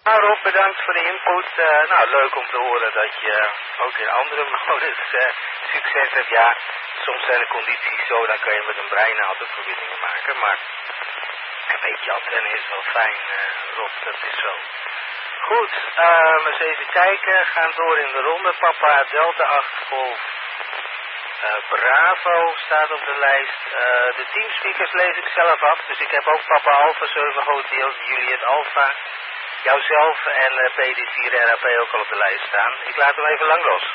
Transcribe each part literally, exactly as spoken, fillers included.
Nou Rob, bedankt voor de input. Uh, nou, leuk om te horen dat je ook in andere modus uh, succes hebt. Ja, soms zijn de condities zo, dan kan je met een breinaald de verbindingen maken. Maar een beetje antenne is wel fijn, uh, Rob, dat is zo. Goed, uh, eens even kijken. Gaan door in de ronde. Papa Delta acht Golf uh, Bravo staat op de lijst. Uh, de teamspeakers lees ik zelf af. Dus ik heb ook Papa Alpha zeven Hotel, Juliet Alpha, jouzelf en uh, P D vier R A P ook al op de lijst staan. Ik laat hem even lang los.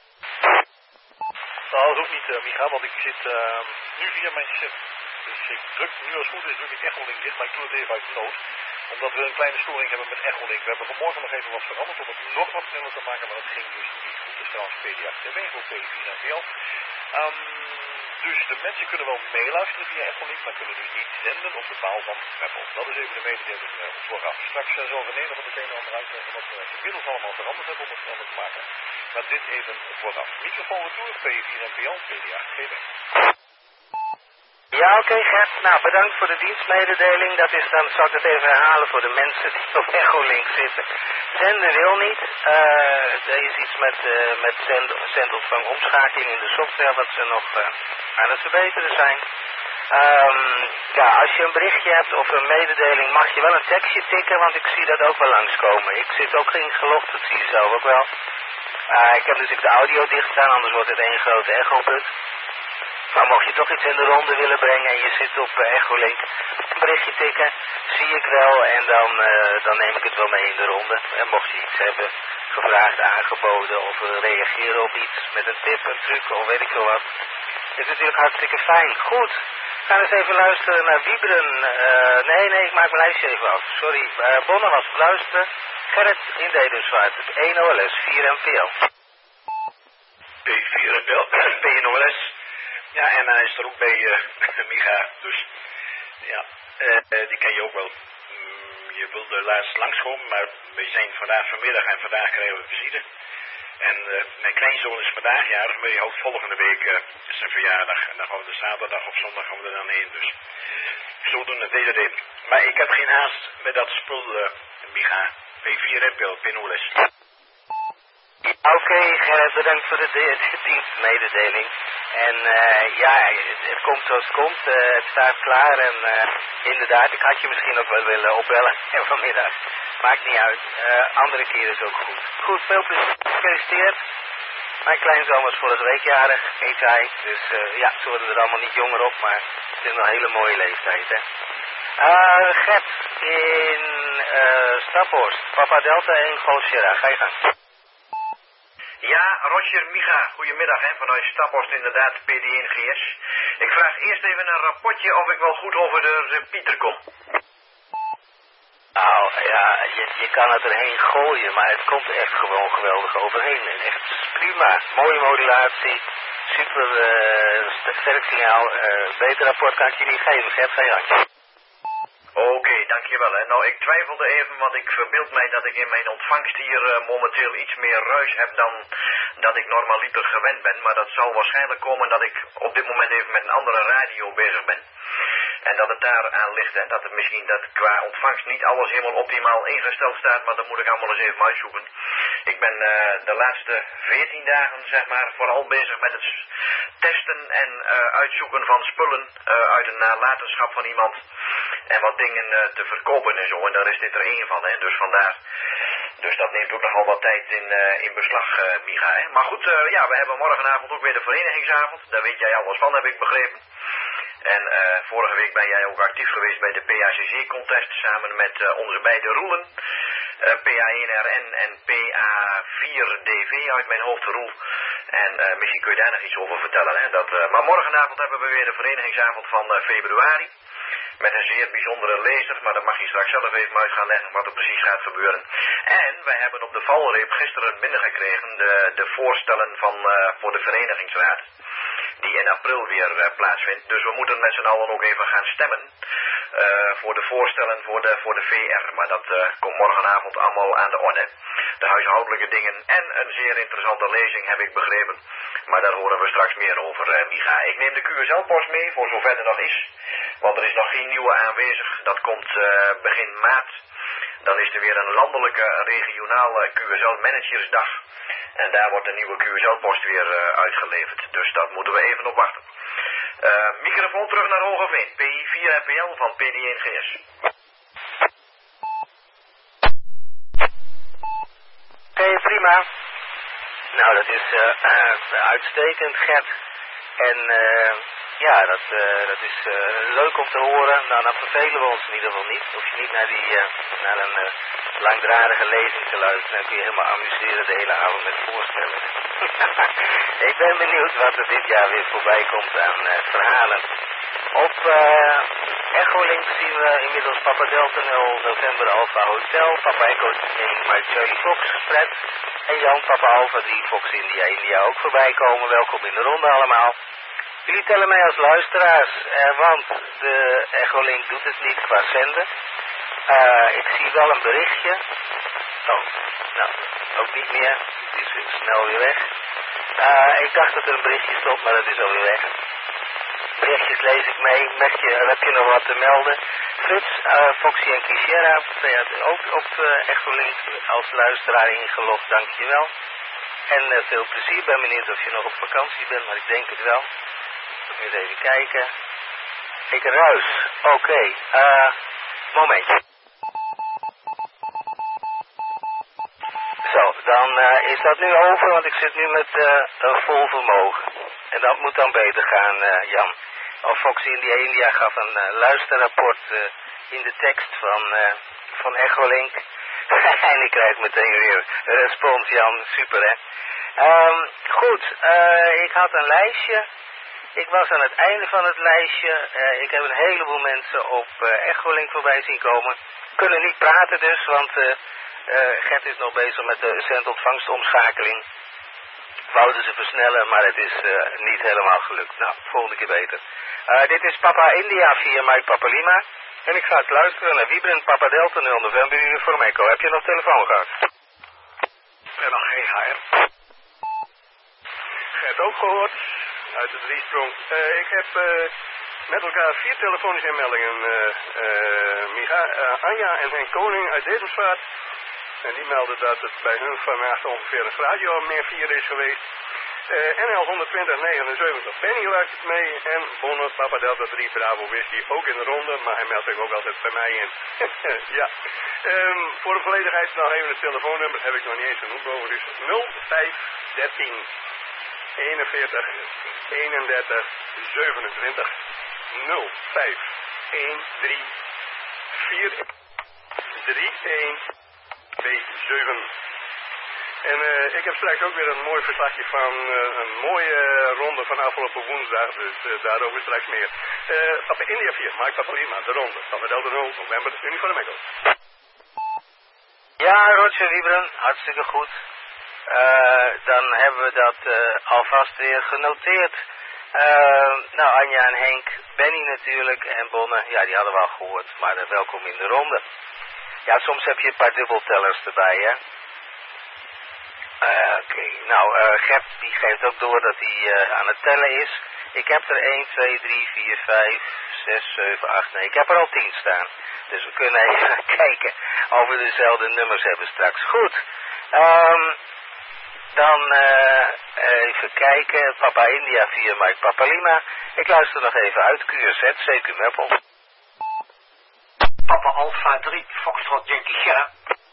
Nou, dat hoeft niet, uh, Micha, want ik zit uh, nu via mijn set. Dus ik druk, nu als het goed is, druk ik Echolink dicht, maar ik doe het even uit de nood. Omdat we een kleine storing hebben met Echolink. We hebben vanmorgen nog even wat veranderd om het nog wat sneller te maken, maar dat ging dus niet goed. Dus trouwens P D acht T V voor P D vier en V L. Um, dus de mensen kunnen wel meeluisteren via Echolink, maar kunnen dus niet zenden op de paal van Apple. Dat is even de mededeling uh, vooraf. Straks uh, zal René nog het een en ander uitleggen wat we inmiddels allemaal veranderd hebben om het sneller te maken. Maar dit even vooraf. Microfoon retour, P vier en V L, P D acht G B. Ja, oké, okay, Gert. Nou, bedankt voor de dienstmededeling. Dat is dan, zal ik het even herhalen voor de mensen die op Echolink zitten. Zenden wil niet. Uh, er is iets met, uh, met zend, zendontvang omschakeling in de software wat ze nog uh, aan het verbeteren zijn. Um, ja, als je een berichtje hebt of een mededeling mag je wel een tekstje tikken, want ik zie dat ook wel langskomen. Ik zit ook ingelogd, dat zie je zelf ook wel. Uh, ik heb dus de audio dicht staan, anders wordt het één grote echoput. Maar mocht je toch iets in de ronde willen brengen en je zit op uh, Echolink, een berichtje tikken, zie ik wel en dan, uh, dan neem ik het wel mee in de ronde. En mocht je iets hebben gevraagd, aangeboden of uh, reageren op iets met een tip, een truc of weet ik veel wat, is natuurlijk hartstikke fijn. Goed, we gaan eens even luisteren naar Wieberen. Uh, nee, nee, ik maak mijn lijstje even af. Sorry, uh, Bonne was luisteren. Gerrit in Dedenswaard, één O L S, vier M P L. P vier M P L, P N O L S. Ja, en hij is er ook bij uh, Micha, dus ja, uh, die ken je ook wel. Mm, je wilde laatst langskomen, maar we zijn vandaag vanmiddag en vandaag krijgen we visite. En uh, mijn kleinzoon is vandaag jarig, maar die houdt volgende week uh, zijn verjaardag. En dan gaan we de zaterdag of zondag gaan we er dan heen, dus zo doen het hele day. Maar ik heb geen haast met dat spul, uh, Micha. P vier M P L, P N O L S. Oké, okay, Gerrit, bedankt voor de, de, de dienstmededeling. En uh, ja, het, het komt zoals het komt. Uh, het staat klaar en uh, inderdaad, ik had je misschien ook wel willen opbellen vanmiddag. Maakt niet uit. Uh, andere keer is ook goed. Goed, veel plezier. Gefeliciteerd. Mijn kleinzoon was vorige week jarig, heet hij. Dus uh, ja, ze worden er allemaal niet jonger op, maar het is een hele mooie leeftijd, hè. Uh, Gert, in uh, Staphorst, Papa Delta één Golf Sierra, ga je gang. Ja, Roger, Micha, goedemiddag hè, vanuit Staphorst inderdaad, P D één G S. Ik vraag eerst even een rapportje of ik wel goed over de repeater kom. Nou ja, je, je kan het erheen gooien, maar het komt echt gewoon geweldig overheen. En echt prima, mooie modulatie, super uh, sterk signaal, uh, beter rapport kan ik je niet geven, Gert, ga je gang. Oké, okay, dankjewel. Hè. Nou, ik twijfelde even, want ik verbeeld mij dat ik in mijn ontvangst hier uh, momenteel iets meer ruis heb dan dat ik normaliter gewend ben. Maar dat zal waarschijnlijk komen dat ik op dit moment even met een andere radio bezig ben. En dat het daar aan ligt en dat het misschien dat qua ontvangst niet alles helemaal optimaal ingesteld staat, maar dat moet ik allemaal eens even uitzoeken. Ik ben uh, de laatste veertien dagen, zeg maar, vooral bezig met het testen en uh, uitzoeken van spullen uh, uit een nalatenschap van iemand. En wat dingen uh, te verkopen en zo. En daar is dit er één van, hè. Dus vandaar. Dus dat neemt ook nogal wat tijd in, uh, in beslag, uh, Micha, hè. Maar goed, uh, ja, we hebben morgenavond ook weer de verenigingsavond. Daar weet jij alles van, heb ik begrepen. En uh, vorige week ben jij ook actief geweest bij de P A C C-contest samen met uh, onze beide Roelen. Uh, P A één R N en P A vier D V uit mijn hoofd, Roel. En uh, misschien kun je daar nog iets over vertellen. Hè? Dat, uh, maar morgenavond hebben we weer de verenigingsavond van uh, februari. Met een zeer bijzondere lezer, maar dat mag je straks zelf even uit gaan leggen wat er precies gaat gebeuren. En wij hebben op de valreep gisteren binnengekregen de, de voorstellen van, uh, voor de verenigingsraad. Die in april weer uh, plaatsvindt. Dus we moeten met z'n allen ook even gaan stemmen. Uh, voor de voorstellen voor de, voor de V R. Maar dat uh, komt morgenavond allemaal aan de orde. De huishoudelijke dingen en een zeer interessante lezing heb ik begrepen. Maar daar horen we straks meer over, uh, Micha. Ik neem de Q S L-post mee, voor zover er nog is. Want er is nog geen nieuwe aanwezig. Dat komt uh, begin maart. dan is er weer een landelijke regionale Q S L Managersdag. En daar wordt een nieuwe Q S L-post weer uh, uitgeleverd. Dus dat moeten we even op wachten. Uh, microfoon terug naar Hogeveen. P I vier N P L van P D één G S. Oké, okay, prima. Nou, dat is uh, uh, uitstekend, Gert. En uh, ja, dat, uh, dat is uh, leuk om te horen. Nou, dan vervelen we ons in ieder geval niet. Hoef je niet naar, die, uh, naar een uh, langdradige lezing te luisteren. Dan kun je helemaal amuseren de hele avond met voorstellen. Ik ben benieuwd wat er dit jaar weer voorbij komt aan uh, verhalen. Op uh, Echolink zien we inmiddels Papa Delta nul November Alpha Hotel, Papa Echo één Mike Charlie Fox, Fred en Jan Papa Alpha drie Fox India India ook voorbij komen. Welkom in de ronde allemaal. Jullie tellen mij als luisteraars, uh, want de Echolink doet het niet qua zenden. Uh, ik zie wel een berichtje. Oh, nou, ook niet meer. Het is weer snel weer weg. Uh, ik dacht dat er een berichtje stond, maar dat is alweer weg. Berichtjes lees ik mee. Merk je, heb je nog wat te melden? Frits, uh, Foxy en Kishera, ook op uh, Echolink als luisteraar ingelogd, dankjewel. En uh, veel plezier. Ik ben benieuwd of je nog op vakantie bent, maar ik denk het wel. Eens even kijken. Ik ruis. Oké. Okay. Uh, momentje. Zo, dan uh, is dat nu over, want ik zit nu met uh, een vol vermogen. En dat moet dan beter gaan, uh, Jan. Of Foxy India India gaf een uh, luisterrapport uh, in de tekst van, uh, van Echolink. En ik krijg meteen weer een respons, Jan. Super, hè? Um, goed, uh, ik had een lijstje. Ik was aan het einde van het lijstje. Uh, ik heb een heleboel mensen op uh, Echolink voorbij zien komen. Kunnen niet praten dus, want uh, uh, Gert is nog bezig met de zendontvangstomschakeling. Wouden ze versnellen, maar het is uh, niet helemaal gelukt. Nou, volgende keer beter. Uh, dit is Papa India via Mike Papa Lima. En ik ga het luisteren naar Wiebren Papa Delta nul November Uniform Echo. Heb je nog telefoon gehad? En nog geen H R. Gert ook gehoord. Uit de driesprong. Uh, ik heb uh, met elkaar vier telefonische inmeldingen. Uh, uh, Micha, uh, Anja en Henk Koning uit Dedemsvaart. En die melden dat het bij hun vannacht ongeveer een radio meer vier is geweest. Uh, N L honderdtwintig negenenzeventig Penny luistert mee. En Bonnet Papa Delta drie Bravo Whisky ook in de ronde. Maar hij meldt zich ook altijd bij mij in. Ja. Um, voor de volledigheid nog even het telefoonnummer. Heb ik nog niet eens genoemd boven. Dus nul vijf dertien eenenveertig eenendertig zevenentwintig nul vijf een drie vier drie een twee zeven. En uh, ik heb straks ook weer een mooi verslagje van uh, een mooie ronde van afgelopen woensdag, dus uh, daarover straks meer. Uh, Papa India vier, Mike Papa Lima, de ronde. Papa Delta nul, November, Uniform Echo. Ja, Roger Wiebren, hartstikke goed. Uh, dan hebben we dat uh, alvast weer genoteerd. Uh, nou, Anja en Henk, Benny natuurlijk en Bonne, ja, die hadden we al gehoord, maar uh, welkom in de ronde. Ja, soms heb je een paar dubbeltellers erbij, hè. Uh, Oké, okay. Nou, uh, Gert die geeft ook door dat hij uh, aan het tellen is. Ik heb er één, twee, drie, vier, vijf, zes, zeven, acht, negen. Ik heb er al tien staan. Dus we kunnen even kijken of we dezelfde nummers hebben straks. Goed. Um, dan uh, even kijken. Papa India via Mike Papa Lima. Ik luister nog even uit. Q R Z, C Q Meppel. Papa Alpha drie, Foxtrot Yankee Sierra.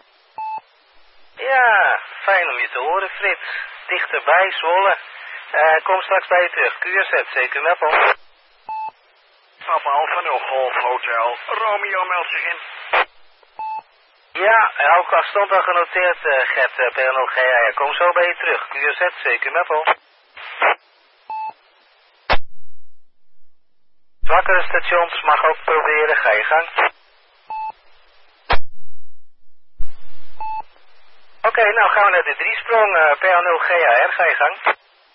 Ja, fijn om je te horen, Frits. Dichterbij, Zwolle. Uh, kom straks bij je terug. Q R Z, C Q Meppel. Papa Alpha nul, Golf Hotel. Romeo meldt zich in. Ja, ook al stond al genoteerd, uh, Gert, uh, P N O G A. Kom zo bij je terug. Q R Z, C Q Meppel. Zwakkere stations mag ook proberen. Ga je gang. Oké, okay, nou gaan we naar de driesprong. Uh, P N O G A R. Ga je gang.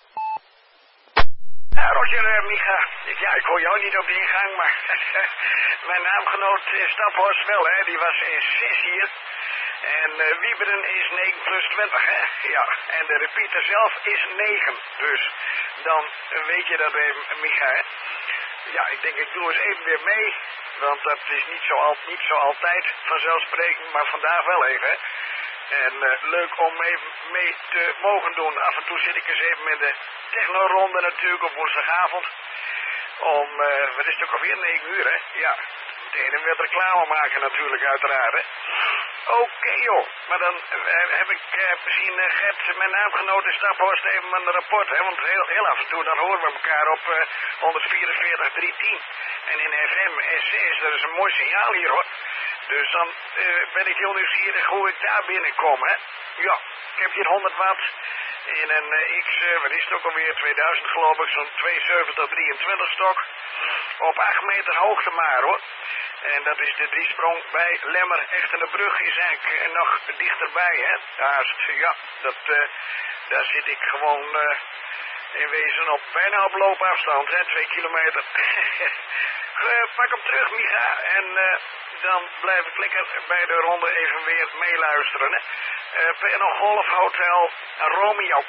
Uh, Roger, uh, Micha. Ja, ik hoor jou niet op de ingang, maar mijn naamgenoot in Staphorst wel, hè. Die was in zes hier. En uh, Wieberen is negen plus twintig, hè. Ja, en de repeater zelf is negen. Dus dan weet je dat, uh, Micha, hè. Ja, ik denk ik doe eens even weer mee. Want dat is niet zo, al, niet zo altijd vanzelfsprekend, maar vandaag wel even. Hè. En uh, leuk om mee, mee te mogen doen. Af en toe zit ik eens even met de technoronde natuurlijk op woensdagavond. Om, uh, wat is het ook alweer, negen uur hè? Ja, meteen en weer reclame maken natuurlijk uiteraard hè. Oké okay, joh, maar dan uh, heb ik uh, misschien uh, Gert, mijn naamgenoot in Staphorst, even een rapport hè. Want heel, heel af en toe dan horen we elkaar op uh, honderdvierenveertig driehonderdtien. En in F M S zes, dat is een mooi signaal hier hoor. Dus dan uh, ben ik heel nieuwsgierig hoe ik daar binnenkom hè. Ja, ik heb hier honderd watt in een uh, X, uh, wat is het ook alweer, tweeduizend geloof ik, zo'n tweeënzeventig drieëntwintig stok. Op acht meter hoogte maar hoor. En dat is de driesprong bij Lemmer. Echterlebrug is eigenlijk uh, nog dichterbij hè. Daar, ja, dat, uh, daar zit ik gewoon uh, in wezen op bijna op loopafstand hè, twee kilometer. uh, pak hem terug Micha en uh, dan blijf ik lekker bij de ronde even weer meeluisteren hè. Uh, P N O Golf Hotel Romeo.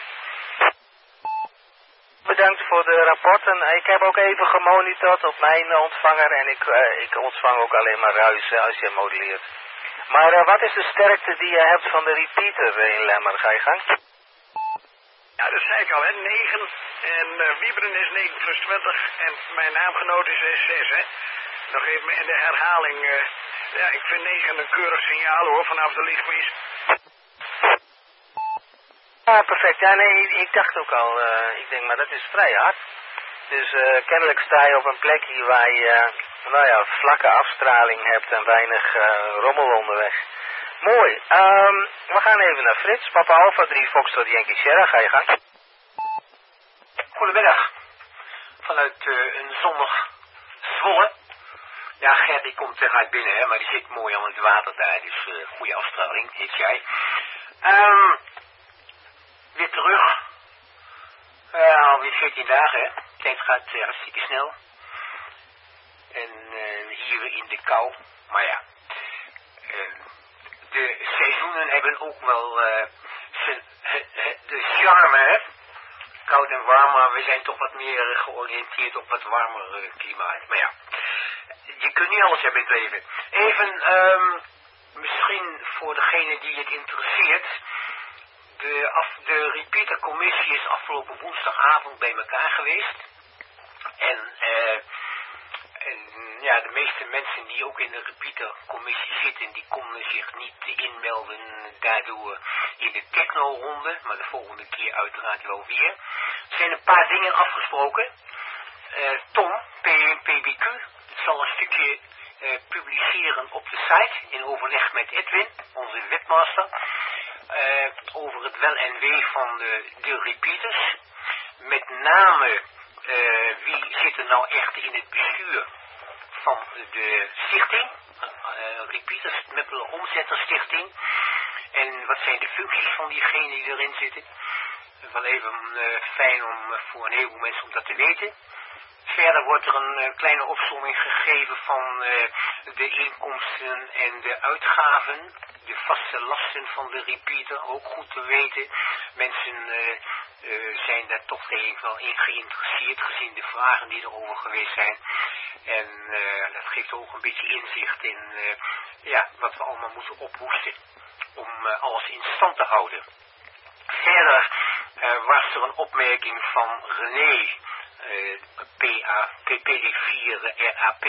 Bedankt voor de rapporten. Ik heb ook even gemonitord op mijn ontvanger en ik, uh, ik ontvang ook alleen maar ruis uh, als je modelleert. Maar uh, wat is de sterkte die je hebt van de repeater in Lemmer? Ga je gang? Ja, dat zei ik al hè, negen en uh, Wieberen is negen plus twintig en mijn naamgenoot is zes hè. Nog even in de herhaling. Uh, ja, ik vind negen een keurig signaal hoor, vanaf de lichtmis. Ja, perfect. Ja, nee, ik dacht ook al, uh, ik denk, maar dat is vrij hard. Dus uh, kennelijk sta je op een plekje waar je, uh, nou ja, vlakke afstraling hebt en weinig uh, rommel onderweg. Mooi. Um, we gaan even naar Frits. Papa Alpha drie Foxtrot Yankee Sierra, ga je gang. Goedemiddag. Vanuit uh, een zonnig Zwolle. Ja, Gert die komt eruit binnen, hè, maar die zit mooi aan het water daar, dus uh, goede afstraling, heet jij. Um, weer terug. Uh, alweer veertien dagen, hè. De tijd gaat uh, hartstikke snel. En uh, hier in de kou, maar ja. Uh, de seizoenen hebben ook wel uh, zijn, uh, uh, de charme, hè. Koud en warm, maar we zijn toch wat meer georiënteerd op wat warmer uh, klimaat. Maar ja, je kunt niet alles hebben in het leven. Even, um, misschien voor degene die het interesseert. De, af, de repeatercommissie is afgelopen woensdagavond bij elkaar geweest. En, uh, en ja, de meeste mensen die ook in de repeatercommissie zitten, die konden zich niet inmelden daardoor in de techno-ronde. Maar de volgende keer uiteraard wel weer. Er zijn een paar dingen afgesproken. Uh, Tom, P B Q, zal een stukje uh, publiceren op de site in overleg met Edwin, onze webmaster. Uh, over het wel en wee van de, de repeaters. Met name uh, wie zit er nou echt in het bestuur van de stichting. Uh, repeaters Meppelen Omzetterstichting. En wat zijn de functies van diegenen die erin zitten. Wel even uh, fijn om uh, voor een heleboel mensen om dat te weten. Verder wordt er een uh, kleine opsomming gegeven van uh, de inkomsten en de uitgaven. De vaste lasten van de repeater, ook goed te weten. Mensen uh, uh, zijn daar toch denk ik wel in geïnteresseerd gezien de vragen die erover geweest zijn. En uh, dat geeft ook een beetje inzicht in uh, ja, wat we allemaal moeten ophoesten om uh, alles in stand te houden. Verder uh, was er een opmerking van René, uh, P D vier R A P,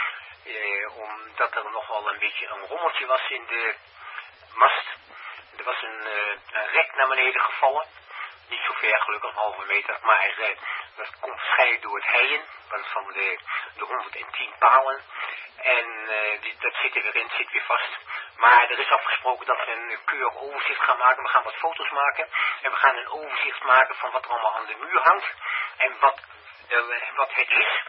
uh, omdat er nog wel een beetje een rommeltje was in de mast. Er was een, uh, een rek naar beneden gevallen, niet zo ver gelukkig, een halve meter, maar uh, dat komt waarschijnlijk door het heien van de, de honderdtien palen. En uh, die, dat zit er weer in, zit weer vast. Maar er is afgesproken dat we een keurig overzicht gaan maken. We gaan wat foto's maken. En we gaan een overzicht maken van wat er allemaal aan de muur hangt. En wat, uh, wat het is.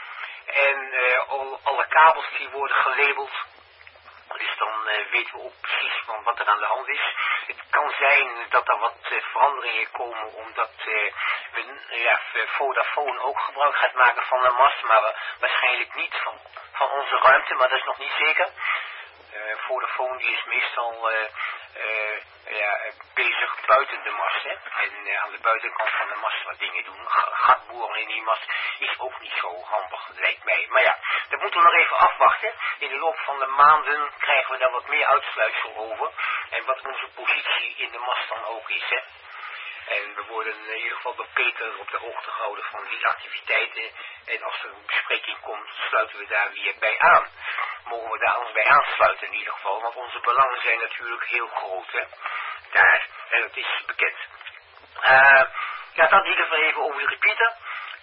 En uh, al, alle kabels die worden gelabeld. Dus dan uh, weten we ook precies van wat er aan de hand is. Het kan zijn dat er wat uh, veranderingen komen omdat uh, we, uh, ja, Vodafone ook gebruik gaat maken van een mast. Maar we, waarschijnlijk niet van, van onze ruimte, maar dat is nog niet zeker. Uh, Vodafone die is meestal uh, uh, ja, bezig buiten de mast. Hè? En uh, aan de buitenkant van de mast wat dingen doen. G gat boren in die mast is ook niet zo handig, lijkt mij. Maar ja, dat moeten we nog even afwachten. In de loop van de maanden krijgen we daar wat meer uitsluitsel over. En wat onze positie in de mast dan ook is. Hè? En we worden in ieder geval door Peter op de hoogte gehouden van die activiteiten. En als er een bespreking komt, sluiten we daar weer bij aan. Mogen we daar ons bij aansluiten in ieder geval. Want onze belangen zijn natuurlijk heel groot. Hè? Daar, en dat is bekend. Uh, ja, dat in ieder geval even over de repeater.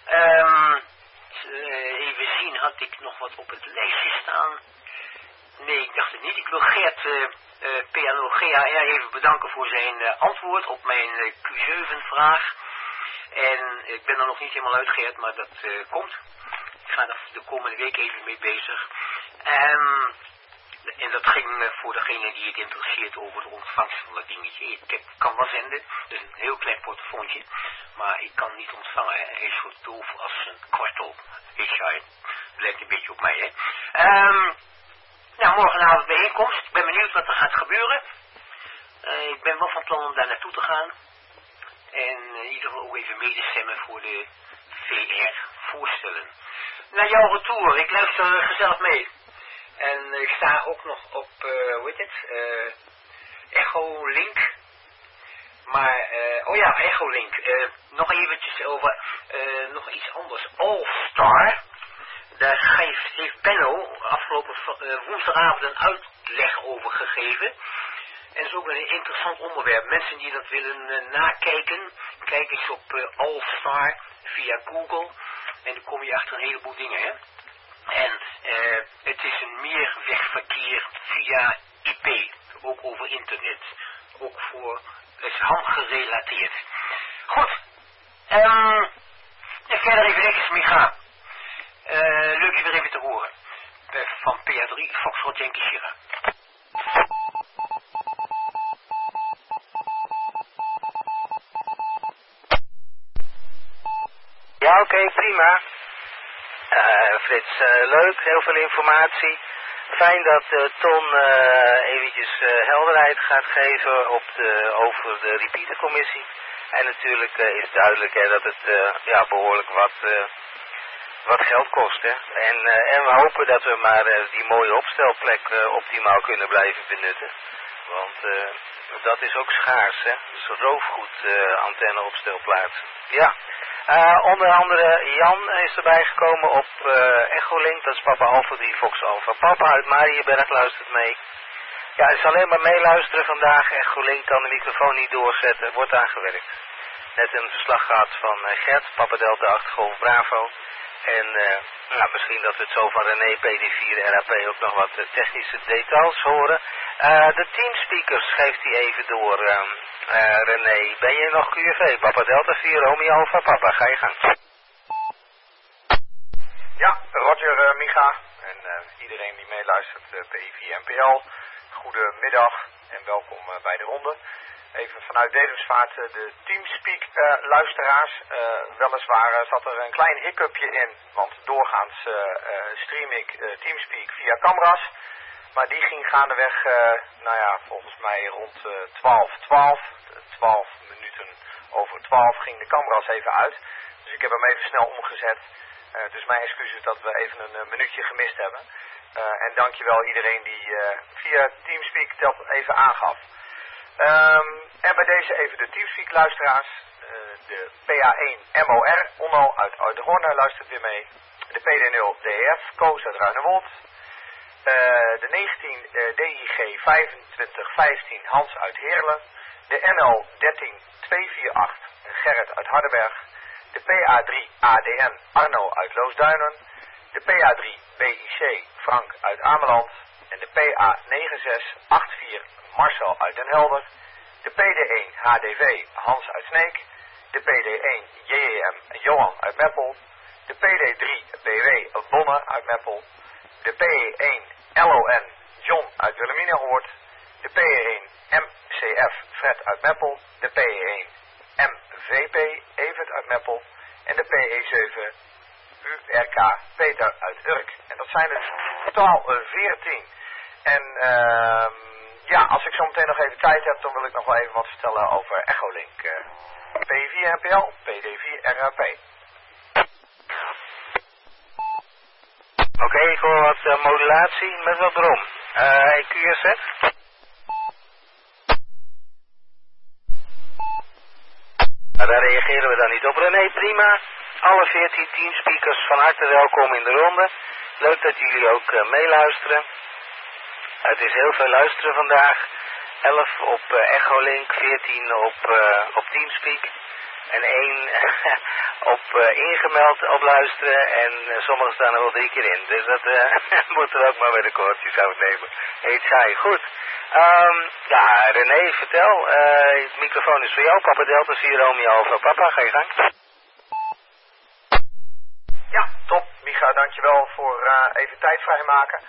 Um, uh, even zien, had ik nog wat op het lijstje staan? Nee, ik dacht het niet. Ik wil Gert... Uh, Uh, P N O G H R even bedanken voor zijn uh, antwoord op mijn uh, Q zeven vraag. En ik ben er nog niet helemaal uit, Gert, maar dat uh, komt. Ik ga er de komende week even mee bezig. Um, en dat ging uh, voor degene die het interesseert over de ontvangst van dat dingetje. Ik heb, kan wel zenden, dus een heel klein portofoontje. Maar ik kan niet ontvangen, hè. Hij is zo doof als een kwartel. Weet je, het lijkt een beetje op mij, hè. Um, Nou, morgenavond bijeenkomst. Ik ben benieuwd wat er gaat gebeuren. Uh, ik ben wel van plan om daar naartoe te gaan. En uh, in ieder geval ook even medestemmen voor de V R voorstellen. Naar jouw retour. Ik luister gezellig mee. En uh, ik sta ook nog op, uh, hoe heet het? Uh, Echo Link. Maar, uh, oh ja, Echo Link. Uh, nog eventjes over uh, nog iets anders. All Star. Daar heeft, heeft Benno afgelopen uh, woensdagavond een uitleg over gegeven. En dat is ook een interessant onderwerp. Mensen die dat willen uh, nakijken, kijk eens op uh, Allstar via Google. En dan kom je achter een heleboel dingen, hè. En uh, het is een meerwegverkeer via I P, ook over internet. Ook voor, het is handgerelateerd. Goed, um, en verder even lekker mee gaan. Uh, leuk je weer even te horen. Uh, van P A drie, Foxtrot Yankee Sierra. Ja, oké, okay, prima. Uh, Frits, uh, leuk, heel veel informatie. Fijn dat uh, Ton uh, eventjes uh, helderheid gaat geven op de, over de repeatercommissie. En natuurlijk uh, is duidelijk hè, dat het uh, ja, behoorlijk wat... Uh, wat geld kost, hè. En, uh, en we hopen dat we maar uh, die mooie opstelplek uh, optimaal kunnen blijven benutten. Want uh, dat is ook schaars, hè. Dus roofgoed, uh, antenneopstelplaatsen. Ja. Uh, onder andere Jan is erbij gekomen op uh, Echolink. Dat is Papa Alpha drie Fox Alpha. Papa uit Mariënberg luistert mee. Ja, hij is alleen maar meeluisteren vandaag. Echolink kan de microfoon niet doorzetten. Wordt aangewerkt. Net een verslag gehad van uh, Gert, Papa Delta acht Golf Bravo. En uh, nou, misschien dat we het zo van René P D vier R A P ook nog wat uh, technische details horen. Uh, de teamspeakers geeft hij even door, uh, uh, René. Ben je nog Q V? Papa Delta vier, Romeo Alpha, Papa, ga je gang. Ja, Roger, uh, Micha en uh, iedereen die meeluistert, uh, P I vier N P L. Goedemiddag en welkom uh, bij de ronde. Even vanuit Dedemsvaart de Teamspeak uh, luisteraars. Uh, weliswaar uh, zat er een klein hiccupje in, want doorgaans uh, uh, stream ik uh, Teamspeak via camera's. Maar die ging gaandeweg, uh, nou ja, volgens mij rond uh, twaalf twaalf, twaalf minuten over twaalf ging de camera's even uit. Dus ik heb hem even snel omgezet. Uh, dus mijn excuses dat we even een uh, minuutje gemist hebben. Uh, en dankjewel iedereen die uh, via Teamspeak dat even aangaf. Um, en bij deze even de Teamspeak luisteraars. Uh, de P A één M O R, Onno uit Oudehoorn luistert weer mee. De P D nul D E F, Koos uit Ruinewold. Uh, de negentien uh, D I G vijfentwintig vijftien, Hans uit Heerlen. De N L dertien tweehonderdachtenveertig, Gerrit uit Hardenberg. De P A drie A D N, Arno uit Loosduinen. De P A drie B I C, Frank uit Ameland. En de P A negen zes acht vier, Marcel uit Den Helder. De P D één H D V, Hans uit Sneek. De P D één J E M, Johan uit Meppel. De P D drie B W, Bonne uit Meppel. De P E één L O N, John uit Wilhelminahoort. De P E één M C F, Fred uit Meppel. De P E één M V P, Evert uit Meppel. En de P E zeven U R K, Peter uit Urk. En dat zijn er totaal veertien. En uh, ja, als ik zo meteen nog even tijd heb, dan wil ik nog wel even wat vertellen over Echolink. Uh, P vier N P L, P D vier R A P. Oké, okay, ik hoor wat uh, modulatie met wat brom. Uh, E Q S Z. Nou, daar reageren we dan niet op. René, prima. Alle veertien teamspeakers van harte welkom in de ronde. Leuk dat jullie ook uh, meeluisteren. Het is heel veel luisteren vandaag. elf op uh, Echolink, veertien op, uh, op Teamspeak. En één op uh, ingemeld op luisteren. En uh, sommigen staan er wel drie keer in. Dus dat uh, moeten we ook maar met de koortjes uitnemen. Heet zij. Goed. Um, ja, René, vertel. Uh, de microfoon is voor jou. Papa Delta, zie Romeo Alpha Papa. Ga je gang. Ja, top. Micha, dankjewel voor uh, even tijd vrijmaken.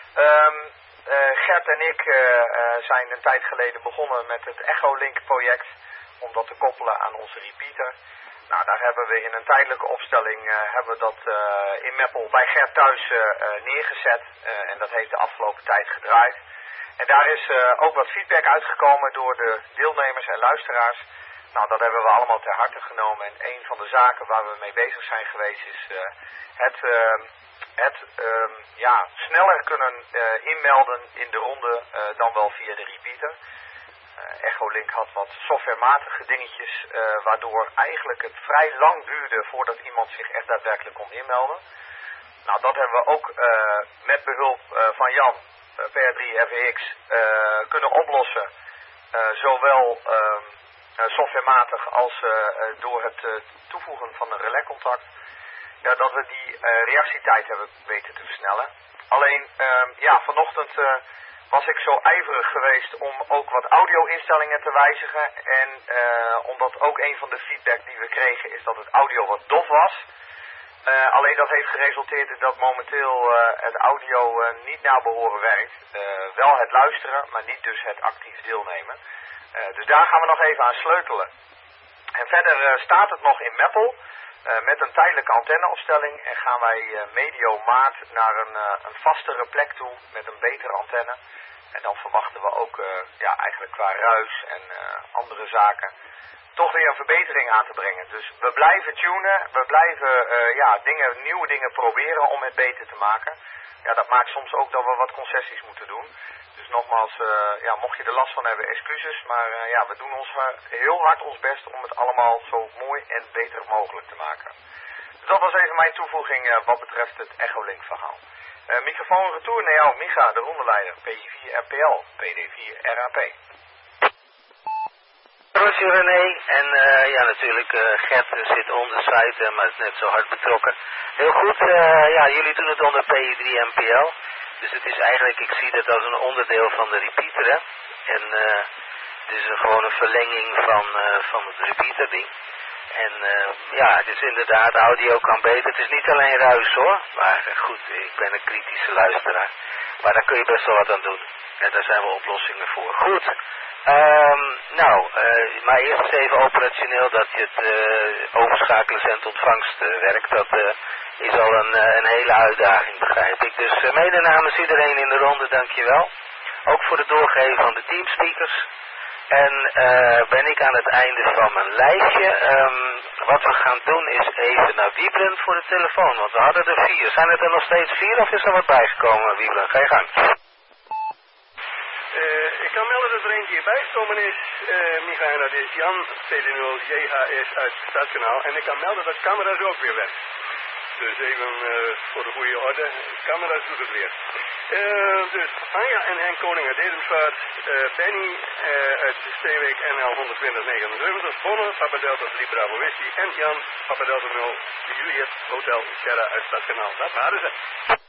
Um, uh, Gert en ik uh, uh, zijn een tijd geleden begonnen met het Echolink project. Om dat te koppelen aan onze repeater. Nou, daar hebben we in een tijdelijke opstelling uh, hebben we dat uh, in Meppel bij Gert thuis uh, uh, neergezet. Uh, en dat heeft de afgelopen tijd gedraaid. En daar is uh, ook wat feedback uitgekomen door de deelnemers en luisteraars. Nou, dat hebben we allemaal ter harte genomen. En een van de zaken waar we mee bezig zijn geweest is uh, het, uh, het uh, ja, sneller kunnen uh, inmelden in de ronde uh, dan wel via de repeater. Uh, Echolink had wat softwarematige dingetjes, uh, waardoor eigenlijk het vrij lang duurde voordat iemand zich echt daadwerkelijk kon inmelden. Nou, dat hebben we ook uh, met behulp uh, van Jan, uh, P R drie F E X, uh, kunnen oplossen. Uh, zowel uh, uh, softwarematig als uh, uh, door het uh, toevoegen van een relaycontact. Ja, dat we die uh, reactietijd hebben weten te versnellen. Alleen, uh, ja, vanochtend... Uh, was ik zo ijverig geweest om ook wat audio-instellingen te wijzigen. En uh, omdat ook een van de feedback die we kregen is dat het audio wat dof was. Uh, alleen dat heeft geresulteerd in dat momenteel uh, het audio uh, niet naar behoren werkt. Uh, wel het luisteren, maar niet dus het actief deelnemen. Uh, dus daar gaan we nog even aan sleutelen. En verder uh, staat het nog in Meppel. Uh, met een tijdelijke antenneopstelling en gaan wij uh, medio maart naar een, uh, een vastere plek toe met een betere antenne. En dan verwachten we ook uh, ja, eigenlijk qua ruis en uh, andere zaken toch weer een verbetering aan te brengen. Dus we blijven tunen, we blijven uh, ja, dingen, nieuwe dingen proberen om het beter te maken. Ja, dat maakt soms ook dat we wat concessies moeten doen. Dus nogmaals, uh, ja, mocht je er last van hebben, excuses. Maar uh, ja, we doen ons uh, heel hard ons best om het allemaal zo mooi en beter mogelijk te maken. Dus dat was even mijn toevoeging uh, wat betreft het Echolink verhaal. Uh, microfoon retour naar jou, Micha, de rondeleider, P vier R P L, P D vier R A P. Roger René en uh, ja natuurlijk uh, Gert zit onder site, uh, maar is net zo hard betrokken. Heel goed, uh, ja jullie doen het onder P drie N P L. Dus het is eigenlijk, ik zie dat als een onderdeel van de repeater, hè. En uh, het is gewoon een verlenging van, uh, van het repeater ding. En uh, ja, het is inderdaad, audio kan beter. Het is niet alleen ruis hoor, maar uh, goed, ik ben een kritische luisteraar. Maar daar kun je best wel wat aan doen. En daar zijn we oplossingen voor. Goed, um, nou, uh, maar eerst eens even operationeel dat je het uh, overschakelen zend-ontvangst uh, werkt. Dat uh, is al een, uh, een hele uitdaging, begrijp ik. Dus uh, mede namens iedereen in de ronde, dankjewel. Ook voor het doorgeven van de teamspeakers. En uh, ben ik aan het einde van mijn lijstje. Um, wat we gaan doen is even naar Wiebren voor de telefoon. Want we hadden er vier. Zijn het er nog steeds vier of is er wat bijgekomen, Wiebren? Ga je gang. Uh, ik kan melden dat er eentje bijgekomen is, uh, Micha, en dat is Jan C D nul J H S uit het Stadskanaal. En ik kan melden dat camera's ook weer werkt. Dus even uh, voor de goede orde, camera's doet het weer. Uh, dus Anja en Henk Koning uit Dedemsvaart, uh, Benny uh, uit Steenwijk N L honderdtwintig negenenzeventig, Bonne, Papa Delta drie Bravo Whisky en Jan, Papa Delta nul Juliet Hotel Sierra uit Stadskanaal. Dat waren ze.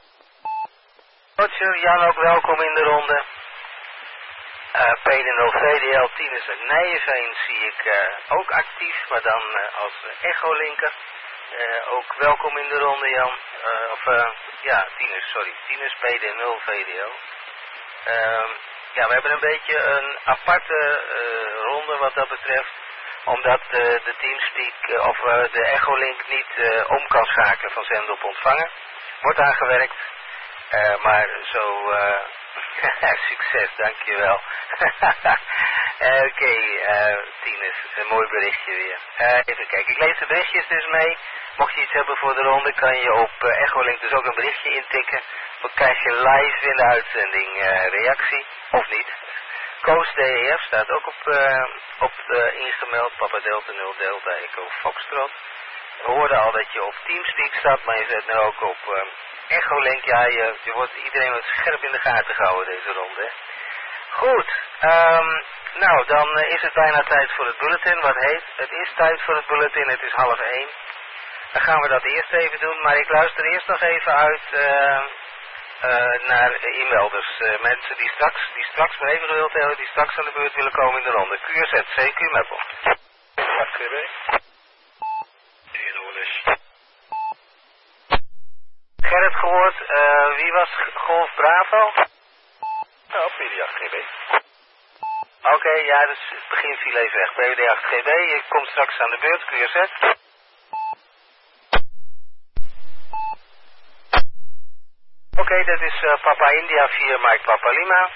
Roger, Jan ook welkom in de ronde. Uh, P D nul V D L Tinus uit Nijenveen zie ik uh, ook actief, maar dan uh, als uh, echolinker. Uh, ook welkom in de ronde, Jan. Uh, of, uh, ja, Tinus, sorry. Tinus P D nul V D L. Uh, ja, we hebben een beetje een aparte uh, ronde wat dat betreft. Omdat uh, de Teamspeak uh, of uh, de Echolink niet uh, om kan schakelen van zenden op ontvangen. Wordt aangewerkt. Uh, maar zo, uh, Succes, dankjewel. Oké, okay, uh, Tines, een mooi berichtje weer. Uh, even kijken, ik lees de berichtjes dus mee. Mocht je iets hebben voor de ronde, kan je op uh, Echolink dus ook een berichtje intikken. Dan krijg je live in de uitzending uh, reactie, of niet. Koos D E F staat ook op, uh, op uh, ingemeld, Papa Delta nul Delta Echo Foxtrot. We hoorden al dat je op Teamspeak staat, maar je zit nu ook op uh, Echolink. Ja, je, je wordt iedereen wat scherp in de gaten gehouden deze ronde. Hè? Goed, um, nou dan uh, is het bijna tijd voor het bulletin. Wat heet? Het is tijd voor het bulletin, het is half één. Dan gaan we dat eerst even doen, maar ik luister eerst nog even uit uh, uh, naar uh, e-melders. Uh, mensen die straks, die straks maar even gewild hebben, die straks aan de beurt willen komen in de ronde. Q Z, C Q Meppel. G B. Gerrit gehoord, uh, wie was Golf Bravo? Ja, P D acht G B. Oké, okay, ja, dus het begin viel even weg. P D acht G B, je komt straks aan de beurt, Q Z. Oké, okay, dat is uh, Papa India vier, Mike Papa Lima.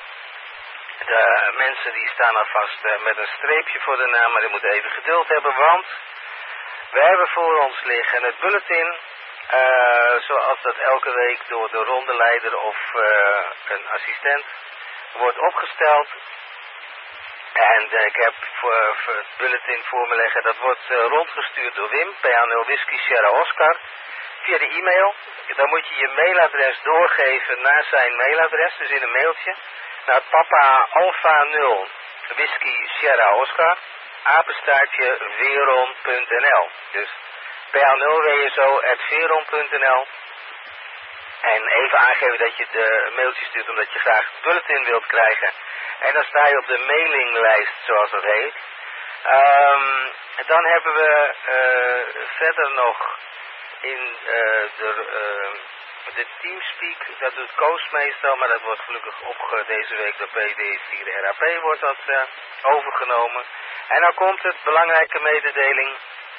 De uh, mensen die staan alvast uh, met een streepje voor de naam, maar die moeten even geduld hebben, want we hebben voor ons liggen het bulletin, uh, zoals dat elke week door de rondeleider of uh, een assistent wordt opgesteld. En uh, ik heb voor, voor het bulletin voor me liggen, dat wordt uh, rondgestuurd door Wim, P A nul Whisky Sierra Oscar, via de e-mail. Dan moet je je mailadres doorgeven naar zijn mailadres, dus in een mailtje, naar Papa Alpha nul Whisky Sierra Oscar, apenstaartje veron punt n l. Dus P A nul W S O at veron punt n l. En even aangeven dat je de mailtje stuurt omdat je graag het bulletin wilt krijgen. En dan sta je op de mailinglijst, zoals dat heet. Um, dan hebben we uh, verder nog in uh, de, uh, de Teamspeak, dat doet Koos meestal, maar dat wordt gelukkig op deze week door P D vier R A P wordt dat uh, overgenomen. En dan komt het, belangrijke mededeling,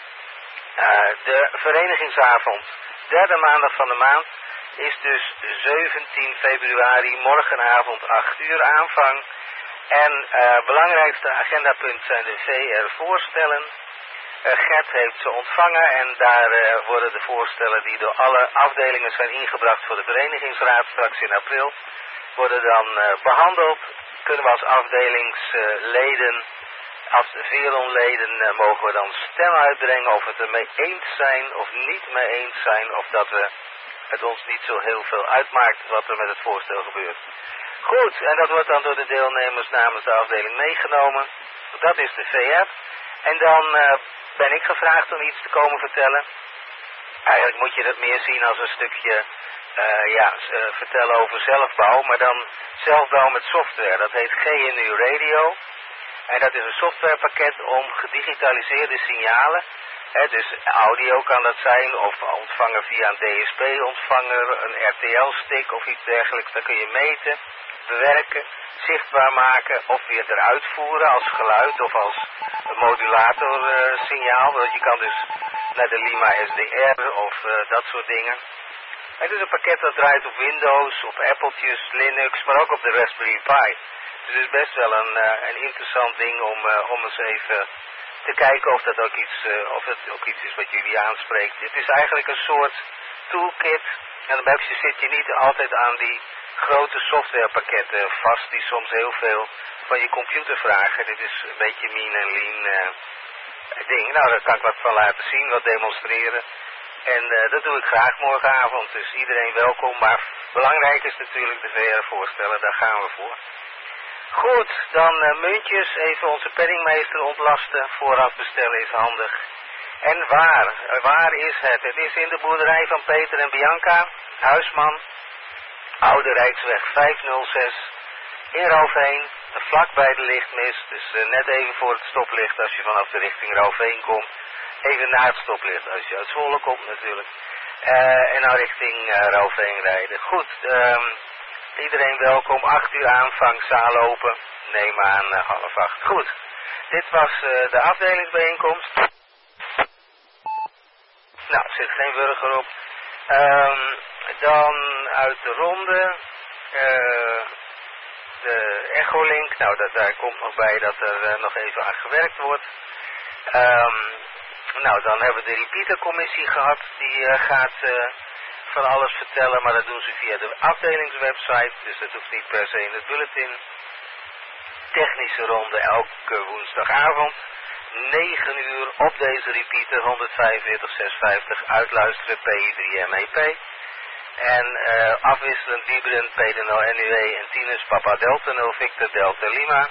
uh, de verenigingsavond, derde maandag van de maand, is dus zeventien februari, morgenavond acht uur aanvang. En uh, belangrijkste agendapunt zijn de V R-voorstellen. Uh, Gert heeft ze ontvangen en daar uh, worden de voorstellen die door alle afdelingen zijn ingebracht voor de verenigingsraad straks in april, worden dan uh, behandeld. Kunnen we als afdelingsleden, uh, als Veron-leden, uh, mogen we dan stem uitbrengen of we het ermee eens zijn of niet mee eens zijn, of dat we het ons niet zo heel veel uitmaakt wat er met het voorstel gebeurt. Goed, en dat wordt dan door de deelnemers namens de afdeling meegenomen. Dat is de V R. En dan uh, ben ik gevraagd om iets te komen vertellen. Eigenlijk moet je dat meer zien als een stukje uh, ja, uh, vertellen over zelfbouw, maar dan zelfbouw met software. Dat heet G N U Radio. En dat is een softwarepakket om gedigitaliseerde signalen. He, dus audio kan dat zijn, of ontvangen via een D S P-ontvanger, een R T L-stick of iets dergelijks. Dan kun je meten, bewerken, zichtbaar maken of weer eruit voeren als geluid of als modulatorsignaal. Uh, je kan dus naar de Lima S D R of uh, dat soort dingen. Het is een pakket dat draait op Windows, op Appletjes, Linux, maar ook op de Raspberry Pi. Dus het is best wel een, uh, een interessant ding om, uh, om eens even te kijken of dat ook iets, uh, of het ook iets is wat jullie aanspreekt. Het is eigenlijk een soort toolkit. En dan zit je niet altijd aan die grote softwarepakketten vast die soms heel veel van je computer vragen. Dit is een beetje mean en lean uh, ding. Nou, daar kan ik wat van laten zien, wat demonstreren. En uh, dat doe ik graag morgenavond. Dus iedereen welkom. Maar belangrijk is natuurlijk de V R voorstellen. Daar gaan we voor. Goed, dan uh, muntjes. Even onze penningmeester ontlasten. Vooraf bestellen is handig. En waar? Uh, waar is het? Het is in de boerderij van Peter en Bianca. Huisman. Oude Rijksweg vijfhonderdzes. In Roofheen. Vlak bij de lichtmis. Dus uh, net even voor het stoplicht als je vanaf de richting Roofheen komt. Even na het stoplicht als je uit Zwolle komt natuurlijk. Uh, en nou richting uh, Roofheen rijden. Goed, um, iedereen welkom. acht uur aanvang, zaal open. Neem aan uh, half acht. Goed, dit was uh, de afdelingsbijeenkomst. Nou, er zit geen burger op. Um, dan uit de ronde. Uh, de Echolink, nou dat, daar komt nog bij dat er uh, nog even aan gewerkt wordt. Um, nou, dan hebben we de repeatercommissie gehad, die uh, gaat uh, van alles vertellen, maar dat doen ze via de afdelingswebsite, dus dat hoeft niet per se in het bulletin. Technische ronde elke woensdagavond, negen uur op deze repeater, honderdvijfenveertig zeshonderdvijftig, uitluisteren P I drie M E P. En uh, afwisselend Libren, P D nul N U E en Tinus, Papa Delta nul Victor Delta Lima.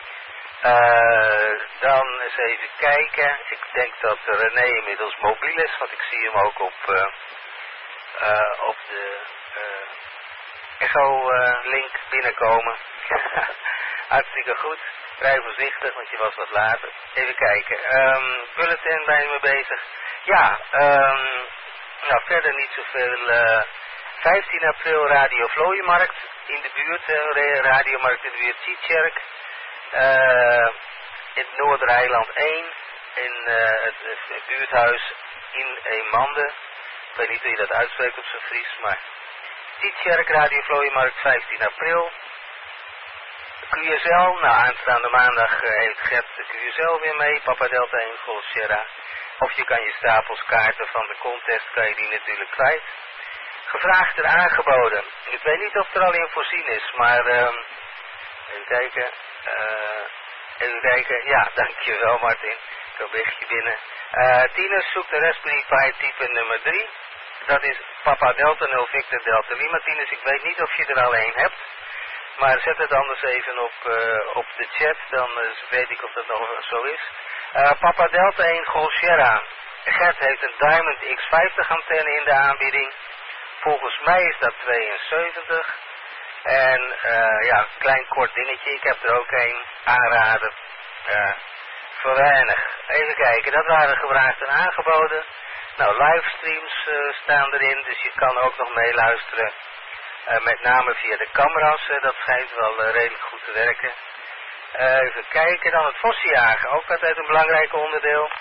Uh, dan eens even kijken. Ik denk dat René inmiddels mobiel is, want ik zie hem ook op, uh, uh, op de uh, Echo-link uh, binnenkomen. Hartstikke goed. Vrij voorzichtig, want je was wat later. Even kijken. Um, bulletin ben je mee bezig. Ja, um, nou verder niet zoveel. Uh, vijftien april Radio Vlooienmarkt in de buurt. Uh, radiomarkt in de buurt Tietjerk. Uh, in het Noordereiland één. In uh, het, het buurthuis in Eemande. Ik weet niet hoe je dat uitspreekt op zijn Fries, maar Tietjerk Radio Vlooienmarkt vijftien april. Q S L, nou aanstaande maandag uh, heeft Gert de Q S L weer mee, Papa Delta één Golf Sierra. Of je kan je stapels kaarten van de contest, kan je die natuurlijk kwijt. Gevraagd en aangeboden. Ik weet niet of er al in voorzien is, maar uh, even kijken. Uh, even kijken, ja, dankjewel Martin. Ik heb een berichtje binnen. Uh, Tinus zoekt de Raspberry Pi type nummer drie. Dat is Papa Delta nul Victor Delta Lima. Tinus, ik weet niet of je er al één hebt. Maar zet het anders even op, uh, op de chat, dan uh, weet ik of dat nog zo is. Uh, Papa Delta één Golf Sierra. Gert heeft een Diamond X vijftig antenne in de aanbieding. Volgens mij is dat tweeënzeventig. En uh, ja, een klein kort dingetje. Ik heb er ook een aanraden. Uh, voor weinig. Even kijken, dat waren gevraagd en aangeboden. Nou, livestreams uh, staan erin, dus je kan ook nog meeluisteren. Uh, met name via de camera's, uh, dat schijnt wel uh, redelijk goed te werken. Uh, even kijken, dan het vossenjagen, ook altijd een belangrijk onderdeel.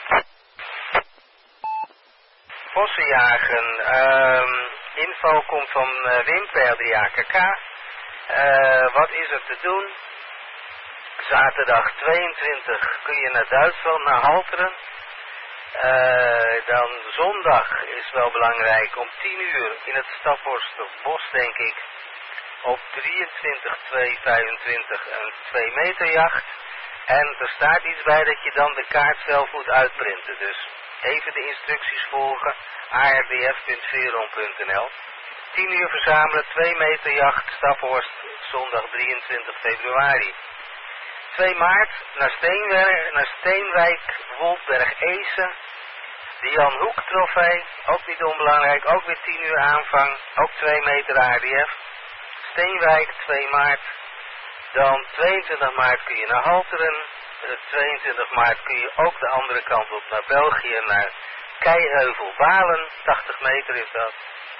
Vossenjagen, uh, info komt van uh, Wim, P L drie A K K. Uh, wat is er te doen? Zaterdag tweeëntwintig kun je naar Duitsland, naar Halteren. Uh, dan zondag is wel belangrijk om tien uur in het Staphorsterbos, denk ik, op drieëntwintig twee vijfentwintig een twee meter jacht. En er staat iets bij dat je dan de kaart zelf moet uitprinten. Dus even de instructies volgen, a r d f punt veron punt n l. tien uur verzamelen, twee meter jacht, Staphorst, zondag drieëntwintig februari. twee maart naar, Steenwer naar Steenwijk, Wolfberg, Eesen. De Jan Hoek trofee, ook niet onbelangrijk, ook weer tien uur aanvang, ook twee meter A R D F. Steenwijk, twee maart. Dan tweeëntwintig maart kun je naar Halteren. tweeëntwintig maart kun je ook de andere kant op naar België, naar Keiheuvel-Balen, tachtig meter is dat.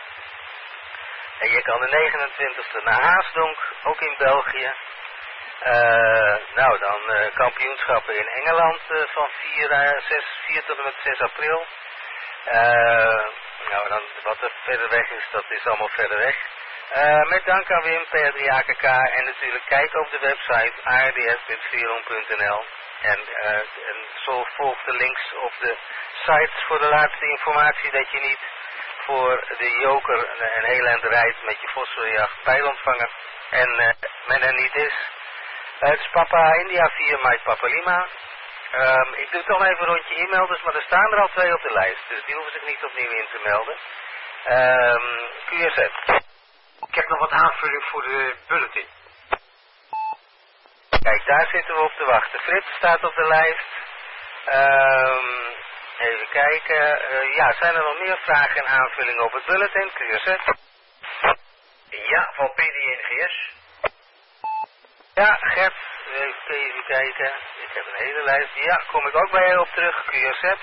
En je kan de negenentwintigste naar Haasdonk, ook in België. Uh, nou, dan uh, kampioenschappen in Engeland uh, van vier, uh, zes, vier tot en met zes april. Uh, nou, dan, wat er verder weg is, dat is allemaal verder weg. Uh, met dank aan Wim, P R drie A K K en natuurlijk kijk op de website a r d f punt veron punt n l. En, uh, en zo volgt de links op de sites voor de laatste informatie dat je niet voor de joker een heel eind rijdt met je fosforjacht pijlontvanger. En uh, men er niet is. Uh, het is Papa India vier, Mike Papa Lima. Um, ik doe toch even een rondje e-melders, maar er staan er al twee op de lijst. Dus die hoeven zich niet opnieuw in te melden. Um, Q S Z. Ik heb nog wat aanvulling voor de bulletin. Kijk, daar zitten we op te wachten. Frits staat op de lijst. Um, even kijken. Uh, ja, zijn er nog meer vragen en aanvullingen op het bulletin? Q S Z. Ja, van P D N G S. Ja, Gert, even, even kijken. Ik heb een hele lijst. Ja, kom ik ook bij je op terug. Q S Z.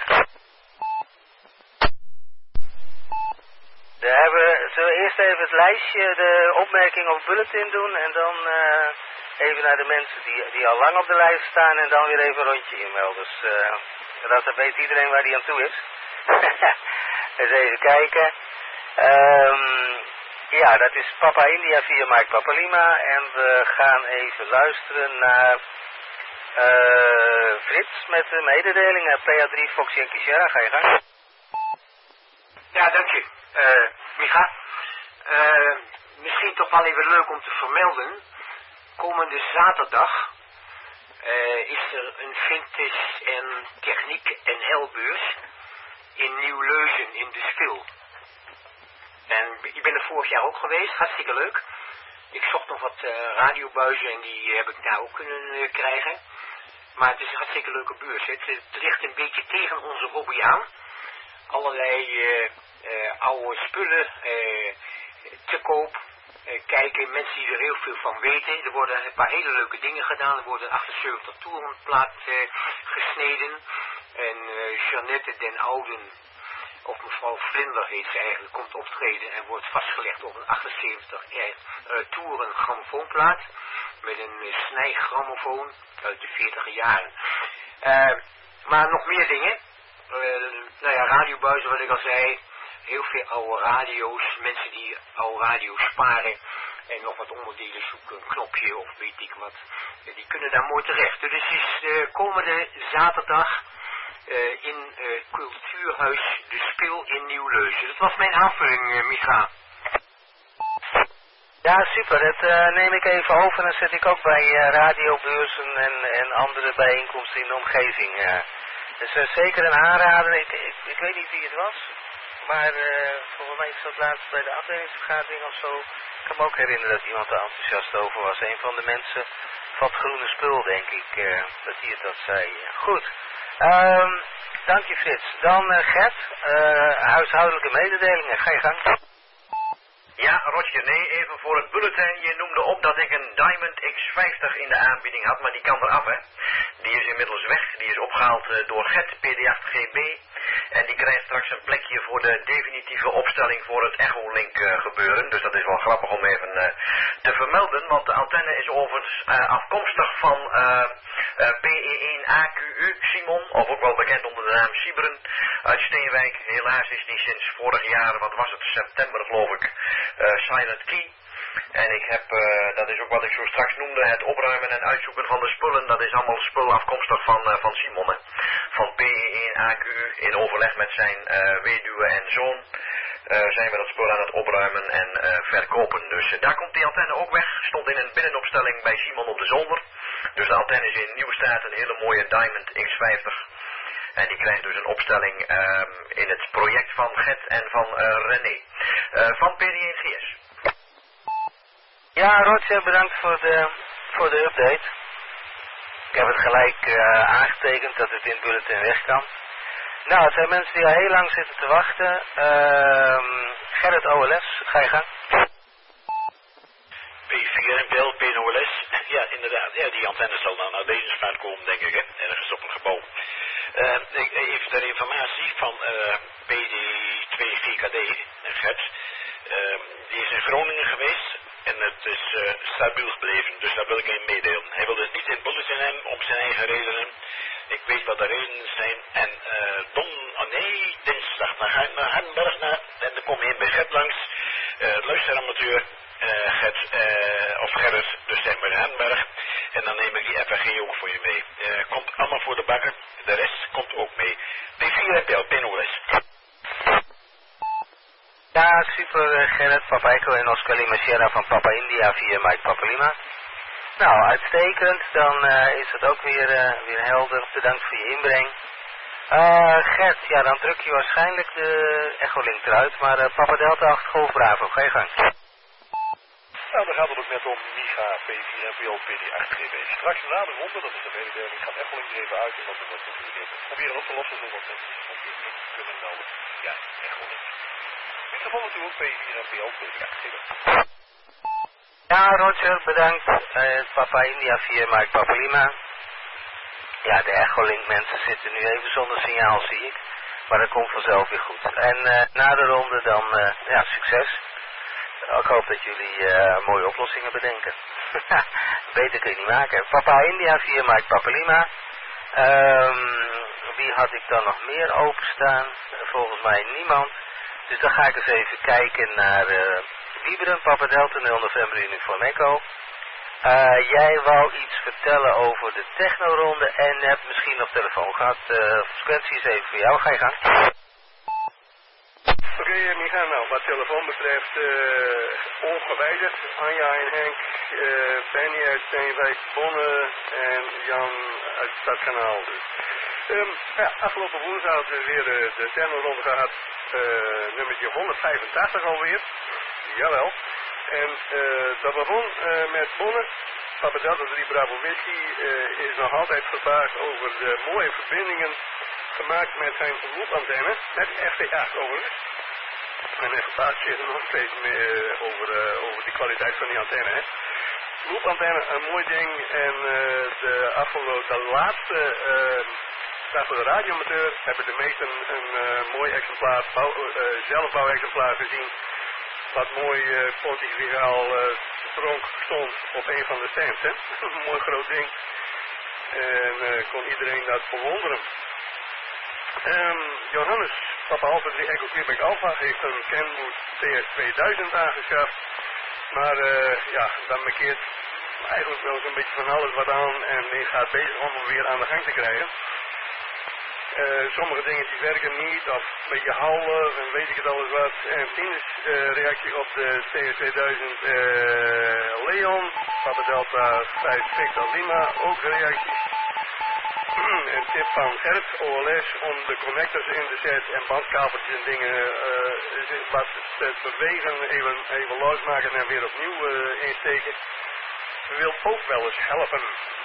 We hebben, zullen we eerst even het lijstje, de opmerking op het bulletin doen en dan uh, even naar de mensen die, die al lang op de lijst staan en dan weer even een rondje inmelden. Dus uh, dat weet iedereen waar die aan toe is. Dus even kijken. Um, Ja, dat is Papa India via Mike Papa Lima. En we gaan even luisteren naar uh, Frits met de mededelingen. P A drie Fox Yankee Sierra, ga je gang. Ja, dank je, uh, Micha. Uh, misschien toch wel even leuk om te vermelden. Komende zaterdag uh, is er een vintage en techniek en helbeurs in Nieuw-Leuzen in de Spil. En ik ben er vorig jaar ook geweest, hartstikke leuk. Ik zocht nog wat uh, radiobuizen en die heb ik daar ook kunnen uh, krijgen. Maar het is een hartstikke leuke beurs. Het, het ligt een beetje tegen onze hobby aan. Allerlei uh, uh, oude spullen uh, te koop. Uh, kijken, mensen die er heel veel van weten. Er worden een paar hele leuke dingen gedaan. Er worden achtenzeventig toerenplaat uh, gesneden. En uh, Jeannette den Ouden, of mevrouw Vlinder heet ze eigenlijk, komt optreden en wordt vastgelegd op een achtenzeventig uh, toeren grammofoonplaat. Met een uh, snijgrammofoon uit de veertiger jaren. Uh, maar nog meer dingen. Uh, nou ja, radiobuizen wat ik al zei. Heel veel oude radio's. Mensen die oude radio's sparen. En nog wat onderdelen zoeken. Een knopje of weet ik wat. Uh, die kunnen daar mooi terecht. Dus het is uh, komende zaterdag uh, in uh, Cultuurhuis De Spil in Nieuw-Leuzen. Dat was mijn aanvulling, uh, Micha. Ja, super. Dat uh, neem ik even over en dan zet ik ook bij uh, radiobeurzen en, en andere bijeenkomsten in de omgeving. Uh. Dus uh, zeker een aanrader. Ik, ik, ik weet niet wie het was, maar uh, volgens mij is dat laatst bij de afdelingsvergadering of zo. Ik kan me ook herinneren dat iemand er enthousiast over was. Een van de mensen van het groene spul, denk ik, uh, dat hij het dat zei. Goed. Um, dank je, Frits. Dan uh, Gert, uh, huishoudelijke mededelingen. Ga je gang. Ja, Roger, nee, even voor het bulletin. Je noemde op dat ik een Diamond X vijftig in de aanbieding had, maar die kan eraf, hè. Die is inmiddels weg, die is opgehaald uh, door Gert, P D acht G B. En die krijgt straks een plekje voor de definitieve opstelling voor het Echolink uh, gebeuren. Dus dat is wel grappig om even uh, te vermelden, want de antenne is overigens uh, afkomstig van uh, uh, P E één A Q U, Simon, of ook wel bekend onder de naam Sibren, uit Steenwijk. Helaas is die sinds vorig jaar, wat was het, september geloof ik, uh, Silent Key. En ik heb, uh, dat is ook wat ik zo straks noemde, het opruimen en uitzoeken van de spullen. Dat is allemaal spul afkomstig van, uh, van Simon, hè. Van P E één A Q U, in overleg met zijn uh, weduwe en zoon. Uh, zijn we dat spul aan het opruimen en uh, verkopen. Dus uh, daar komt die antenne ook weg. Stond in een binnenopstelling bij Simon op de zolder. Dus de antenne is in Nieuwstaat een hele mooie Diamond X vijftig. En die krijgt dus een opstelling uh, in het project van Gert en van uh, René. Uh, van P D één G S. Ja, Roger, bedankt voor de, voor de update. Ik heb het gelijk uh, aangetekend dat het in het bulletin weg kan. Nou, het zijn mensen die al heel lang zitten te wachten. Uh, Gerrit O L S, ga je gang. P vier en L, P N O L S. Ja, inderdaad. Ja, die antenne zal dan naar deze straat komen, denk ik, hè? Ergens op een gebouw. Uh, ik, even ter informatie van uh, P D twee V K D, Gert. Uh, die is in Groningen geweest. En het is uh, stabiel gebleven, dus daar wil ik hem meedelen. Hij wil het niet in het bulletin hebben, om zijn eigen redenen. Ik weet wat de redenen zijn. En uh, don, oh nee, dinsdag, dan ga ik naar Hardenberg naar, en dan kom je in bij Gert langs. Uh, luisteramateur, uh, Gert, uh, of Gerrit, dus zeg maar Hardenberg. En dan neem ik die F R G ook voor je mee. Uh, komt allemaal voor de bakker, de rest komt ook mee. P vier en P L, P N O S. Ja, super Gerrit, Papa Echo en Oscar Lima Sierra van Papa India via Mike Papa Lima. Nou, uitstekend. Dan uh, is het ook weer, uh, weer helder. Bedankt voor je inbreng. Uh, Gert, ja, dan druk je waarschijnlijk de Echolink eruit, maar uh, Papa Delta acht Golf Bravo, ga je gang. Nou, dan gaat het ook net om Micha, P vier en P L, P D acht G B. Straks na de ronde, dat is de mededeling, gaat Echolink er even uit en dat we dat proberen op te lossen, zodat mensen ook weer in kunnen melden. Ja, Echolink. Microfoon natuurlijk, P vier en P L, P D acht G B. Ja, Roger, bedankt. Uh, Papa India via Mike Papa Lima. Ja, de Echolink mensen zitten nu even zonder signaal, zie ik. Maar dat komt vanzelf weer goed. En uh, na de ronde dan, uh, ja, succes. Ik hoop dat jullie uh, mooie oplossingen bedenken. Beter kun je niet maken. Papa India via Mike Papa Lima. Um, wie had ik dan nog meer openstaan? Volgens mij niemand. Dus dan ga ik eens even kijken naar uh, Wieberen, Papa Delta nul November Uniform Echo. Uh, jij wou iets vertellen over de technoronde en hebt misschien op telefoon gehad. Uh, frequentie is even voor jou, ga je gang. Oké, okay, Micha, nou, wat telefoon betreft, uh, ongewijzigd. Anja en Henk, uh, Benny uit Steenwijk, Bonne en Jan uit het Stadskanaal. Dus. Um, ja, afgelopen woensdag hadden we weer uh, de technoronde gehad, uh, nummertje honderdvijfentachtig alweer. Jawel. En uh, dat begon uh, met Bonne. Papa Delta drie Bravo Whisky uh, is nog altijd verbaasd over de mooie verbindingen gemaakt met zijn loopantenne. Met F T acht overigens. En hij verbaast zich er nog steeds meer over, uh, over die kwaliteit van die antenne. Hè. Loopantenne, een mooi ding. En uh, de afgelopen, de laatste uh, dag voor de radioamateur hebben de meesten een uh, mooi exemplaar, bouw, uh, zelfbouwexemplaar gezien. Wat mooi uh, pontificaal uh, tronk stond op een van de stands. Hè. Een mooi groot ding. En uh, kon iedereen dat bewonderen. Um, Johannes, Papa Alpha drie Echo Quebec Alpha, heeft een Kenwood T S tweeduizend aangeschaft. Maar uh, ja, dan markeert eigenlijk wel zo'n beetje van alles wat aan en die gaat bezig om hem weer aan de gang te krijgen. Uh, sommige dingen die werken niet, of een beetje houwen en weet ik het alles wat. En Tines uh, reactie op de T S tweeduizend uh, Leon, Papa Delta vijf Victor Lima, ook reacties. Een tip van Gert, O L S, om de connectors in te zetten en bandkabeltjes en dingen uh, wat te bewegen, even, even losmaken en weer opnieuw uh, insteken. Ze wil ook wel eens helpen.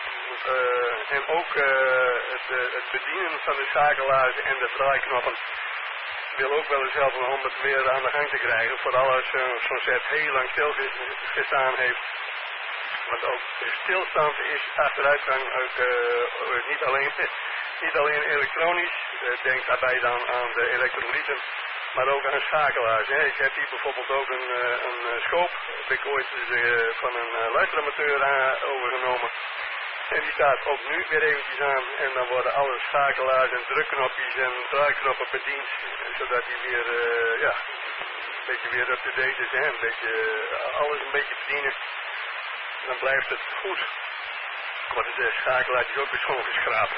Uh, en ook uh, het, uh, het bedienen van de schakelaars en de draaiknoppen wil ook wel eens helpen om het weer aan de gang te krijgen. Vooral als uh, zo'n set heel lang stilgestaan heeft. Want ook de stilstand is achteruitgang, ook, uh, niet, alleen, niet alleen elektronisch, uh, denk daarbij dan aan de elektrolyten, maar ook aan schakelaars. Hè. Ik heb hier bijvoorbeeld ook een, uh, een scope, heb ik ooit uh, van een uh, luisteramateur uh, overgenomen. En die staat ook nu weer eventjes aan en dan worden alle schakelaars en drukknopjes en draaiknoppen bediend, zodat die weer, uh, ja, een beetje weer up-to-date is, hè. Een beetje, uh, alles een beetje bedienen. Dan blijft het goed. Worden de schakelaartjes ook weer schoongeschraapt.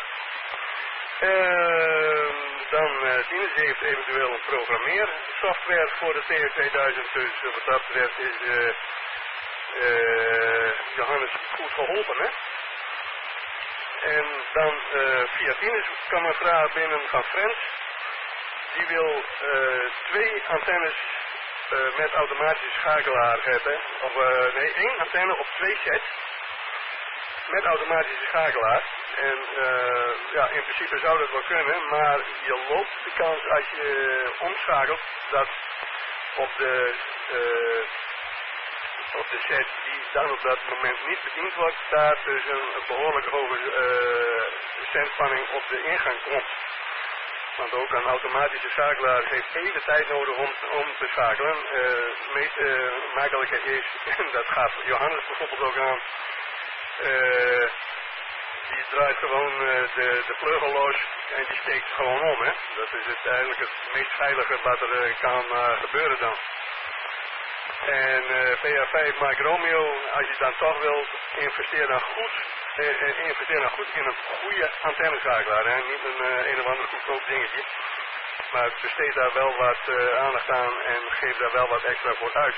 Uh, dan uh, Tines heeft eventueel een programmeersoftware voor de T S tweeduizend. Dus uh, wat dat betreft is uh, uh, Johannes goed geholpen. Hè? En dan uh, via Tines kwam een vraag binnen van Frans. Die wil uh, twee antennes Uh, met automatische schakelaar hebben. Of uh, nee, één antenne op twee sets. Met automatische schakelaar. En uh, ja, in principe zou dat wel kunnen. Maar je loopt de kans als je uh, omschakelt. Dat op de, uh, op de set die dan op dat moment niet bediend wordt. Daar dus een, een behoorlijk hoge uh, zendspanning op de ingang komt. Want ook een automatische schakelaar heeft even tijd nodig om, om te schakelen. Uh, het meest uh, makkelijke is, en dat gaat Johannes bijvoorbeeld ook aan, uh, die draait gewoon uh, de, de vleugel los en die steekt gewoon om. Hè? Dat is het, eigenlijk het meest veilige wat er uh, kan uh, gebeuren dan. En uh, V H vijf Mike Romeo, als je dan toch wilt, investeer dan goed, uh, investeer dan goed in een goede antenneschakelaar. Hè? Niet een, uh, een of ander goedkoop dingetje. Maar besteed daar wel wat uh, aandacht aan en geef daar wel wat extra voor uit.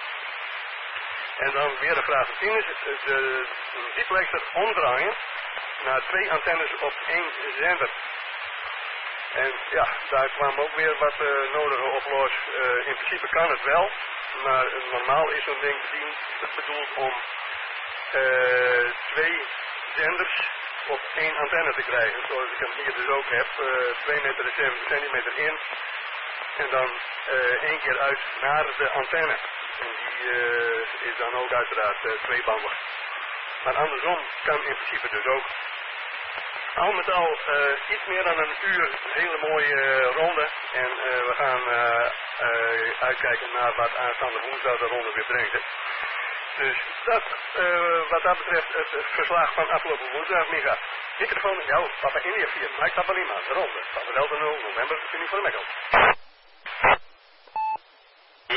En dan weer de vraag van Tines, de diplexer omdraaien naar twee antennes op één zender. En ja, daar kwam ook weer wat uh, nodige op los. Uh, in principe kan het wel, maar uh, normaal is zo'n ding bedoeld om uh, twee zenders op één antenne te krijgen. Zoals ik hem hier dus ook heb. Uh, twee meter en zeventig centimeter in. En dan uh, één keer uit naar de antenne. En die uh, is dan ook uiteraard uh, tweebandig. Maar andersom kan in principe dus ook. Al met al uh, iets meer dan een uur hele mooie uh, ronde. En uh, we gaan uh, uh, uitkijken naar wat aanstaande woensdag de ronde weer brengt. Hè. Dus dat, uh, wat dat betreft het, het verslag van afgelopen woensdag. Micha, microfoon, jou, Papa India vier, Mike Papa Lima, de ronde. Papa Delta nul, November, Uniform Echo.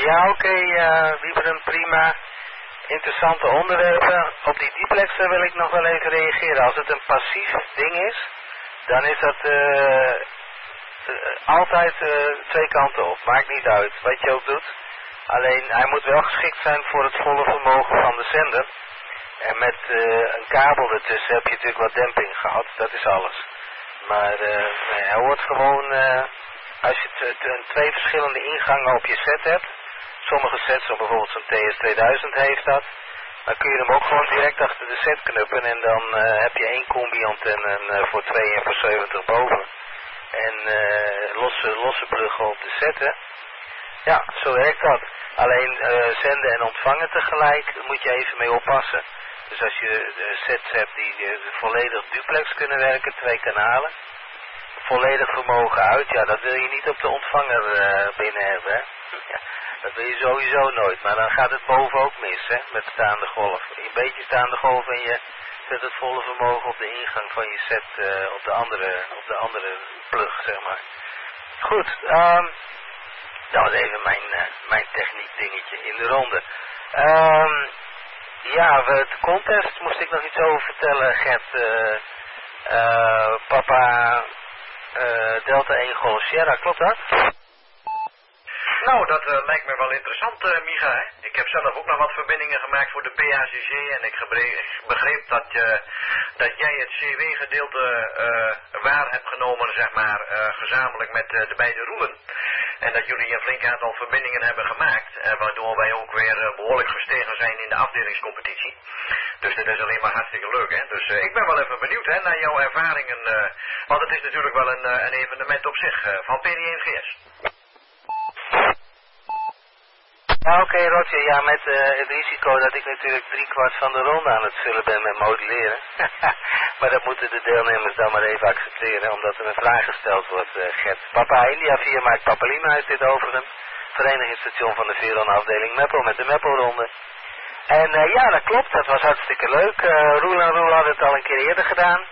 Ja, oké, okay, uh, Wieberen, prima. Interessante onderwerpen. Op die duplexen wil ik nog wel even reageren. Als het een passief ding is, dan is dat uh, uh, altijd uh, twee kanten op. Maakt niet uit wat je ook doet. Alleen hij moet wel geschikt zijn voor het volle vermogen van de zender. En met uh, een kabel ertussen heb je natuurlijk wat demping gehad. Dat is alles. Maar uh, nee, hij hoort gewoon, uh, als je t- t- twee verschillende ingangen op je set hebt. Sommige sets, zoals bijvoorbeeld zo'n T S tweeduizend heeft dat. Dan kun je hem ook gewoon direct achter de set knuppen. En dan uh, heb je één combi-antenne uh, voor twee en voor zeventig boven. En uh, losse, losse pluggen op de set, hè. Ja, zo werkt dat. Alleen uh, zenden en ontvangen tegelijk, daar moet je even mee oppassen. Dus als je uh, sets hebt die uh, volledig duplex kunnen werken, twee kanalen. Volledig vermogen uit, ja, dat wil je niet op de ontvanger uh, binnen hebben, hè. Ja, dat wil je sowieso nooit, maar dan gaat het boven ook mis, hè, met staande golf. Een beetje staande golf en je zet het volle vermogen op de ingang van je set, uh, op de andere, op de andere plug, zeg maar. Goed, um, dat was even mijn, uh, mijn techniek dingetje in de ronde. Um, ja, de contest moest ik nog iets over vertellen, Gert. Uh, uh, papa uh, Delta één Golf Sierra, klopt dat? Nou, dat uh, lijkt me wel interessant, uh, Micha. Hè? Ik heb zelf ook nog wat verbindingen gemaakt voor de P A C C en ik begreep dat, uh, dat jij het C W-gedeelte uh, waar hebt genomen, zeg maar, uh, gezamenlijk met uh, de beide roelen. En dat jullie een flink aantal verbindingen hebben gemaakt, uh, waardoor wij ook weer uh, behoorlijk gestegen zijn in de afdelingscompetitie. Dus dat is alleen maar hartstikke leuk, hè. Dus uh, ik ben wel even benieuwd, hè, naar jouw ervaringen, uh, want het is natuurlijk wel een, uh, een evenement op zich uh, van P D één G S. Ja, oké, okay, Roger, ja, met uh, het risico dat ik natuurlijk drie kwart van de ronde aan het vullen ben met modelleren. Maar dat moeten de deelnemers dan maar even accepteren, omdat er een vraag gesteld wordt, uh, Gert. Papa India vier maakt Papa Lima is dit overigens. Verenigingsstation van de Veron afdeling Meppel met de Meppelronde. En uh, ja, dat klopt, dat was hartstikke leuk. Uh, Roel en Roel hadden het al een keer eerder gedaan.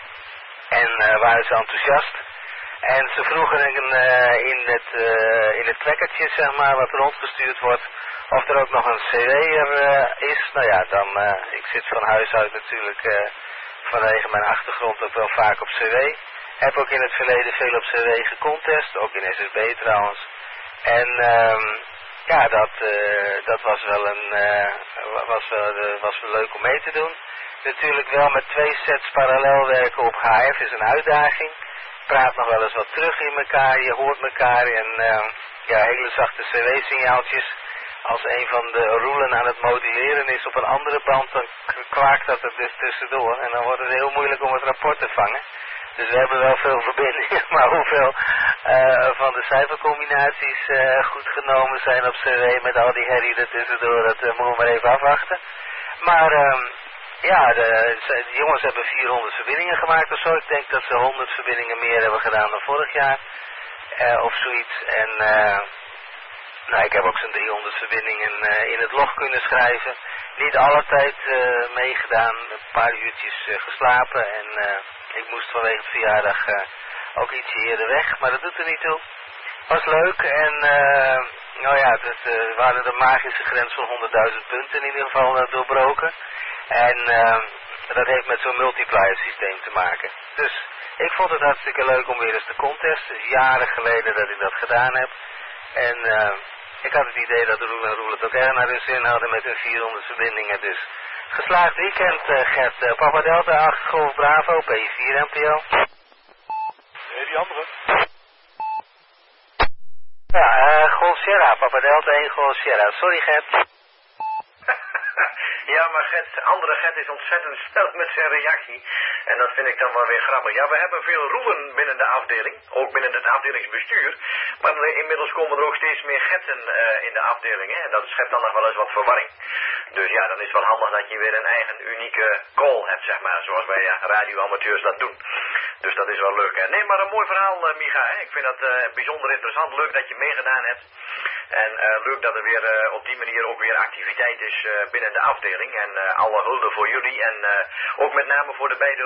En uh, waren ze enthousiast. En ze vroegen in, uh, in, het, uh, in het trekkertje, zeg maar, wat rondgestuurd wordt, of er ook nog een C W'er uh, is. Nou ja, dan, uh, ik zit van huis uit natuurlijk uh, vanwege mijn achtergrond ook wel vaak op C W. Heb ook in het verleden veel op C W gecontest, ook in S S B trouwens. En um, ja, dat, uh, dat was wel een, uh, was, uh, was wel leuk om mee te doen. Natuurlijk wel met twee sets parallel werken op H F is een uitdaging. Praat nog wel eens wat terug in elkaar, je hoort elkaar en uh, ja, hele zachte C W-signaaltjes. Als een van de roelen aan het moduleren is op een andere band, dan kwaakt dat er dus tussendoor. En dan wordt het heel moeilijk om het rapport te vangen. Dus we hebben wel veel verbindingen, maar hoeveel uh, van de cijfercombinaties uh, goed genomen zijn op C W met al die herrie er tussendoor, dat uh, moeten we maar even afwachten. Maar uh, ja, de, de jongens hebben vierhonderd verbindingen gemaakt of zo. Ik denk dat ze honderd verbindingen meer hebben gedaan dan vorig jaar. Uh, of zoiets. En uh, nou, ik heb ook zo'n driehonderd verbindingen uh, in het log kunnen schrijven. Niet alle tijd uh, meegedaan. Een paar uurtjes uh, geslapen. En uh, ik moest vanwege het verjaardag uh, ook ietsje eerder weg. Maar dat doet er niet toe. Was leuk. En uh, nou ja, het uh, waren de magische grens van honderdduizend punten in ieder geval uh, doorbroken. En uh, dat heeft met zo'n multiplier systeem te maken. Dus ik vond het hartstikke leuk om weer eens te contesten. Het is jaren geleden dat ik dat gedaan heb. En uh, ik had het idee dat Roel en Roel het ook erg naar hun zin hadden met hun vierhonderd verbindingen. Dus geslaagd weekend, uh, Gert. Uh, Papa Delta acht Golf Bravo, P vier M P L. Nee, die andere. Ja, uh, Golf Sierra, Papa Delta één Golf Sierra. Sorry, Gert. Ja, maar Gert, andere Gert is ontzettend snel met zijn reactie. En dat vind ik dan wel weer grappig. Ja, we hebben veel roelen binnen de afdeling. Ook binnen het afdelingsbestuur. Maar uh, inmiddels komen er ook steeds meer Gerten uh, in de afdeling. Hè? En dat schept dan nog wel eens wat verwarring. Dus ja, dan is het wel handig dat je weer een eigen unieke call hebt, zeg maar. Zoals wij uh, radioamateurs dat doen. Dus dat is wel leuk. Hè? Nee, maar een mooi verhaal, uh, Micha. Hè? Ik vind dat uh, bijzonder interessant. Leuk dat je meegedaan hebt. En uh, leuk dat er weer uh, op die manier ook weer activiteit is uh, binnen de afdeling. En uh, alle hulde voor jullie. En uh, ook met name voor de beide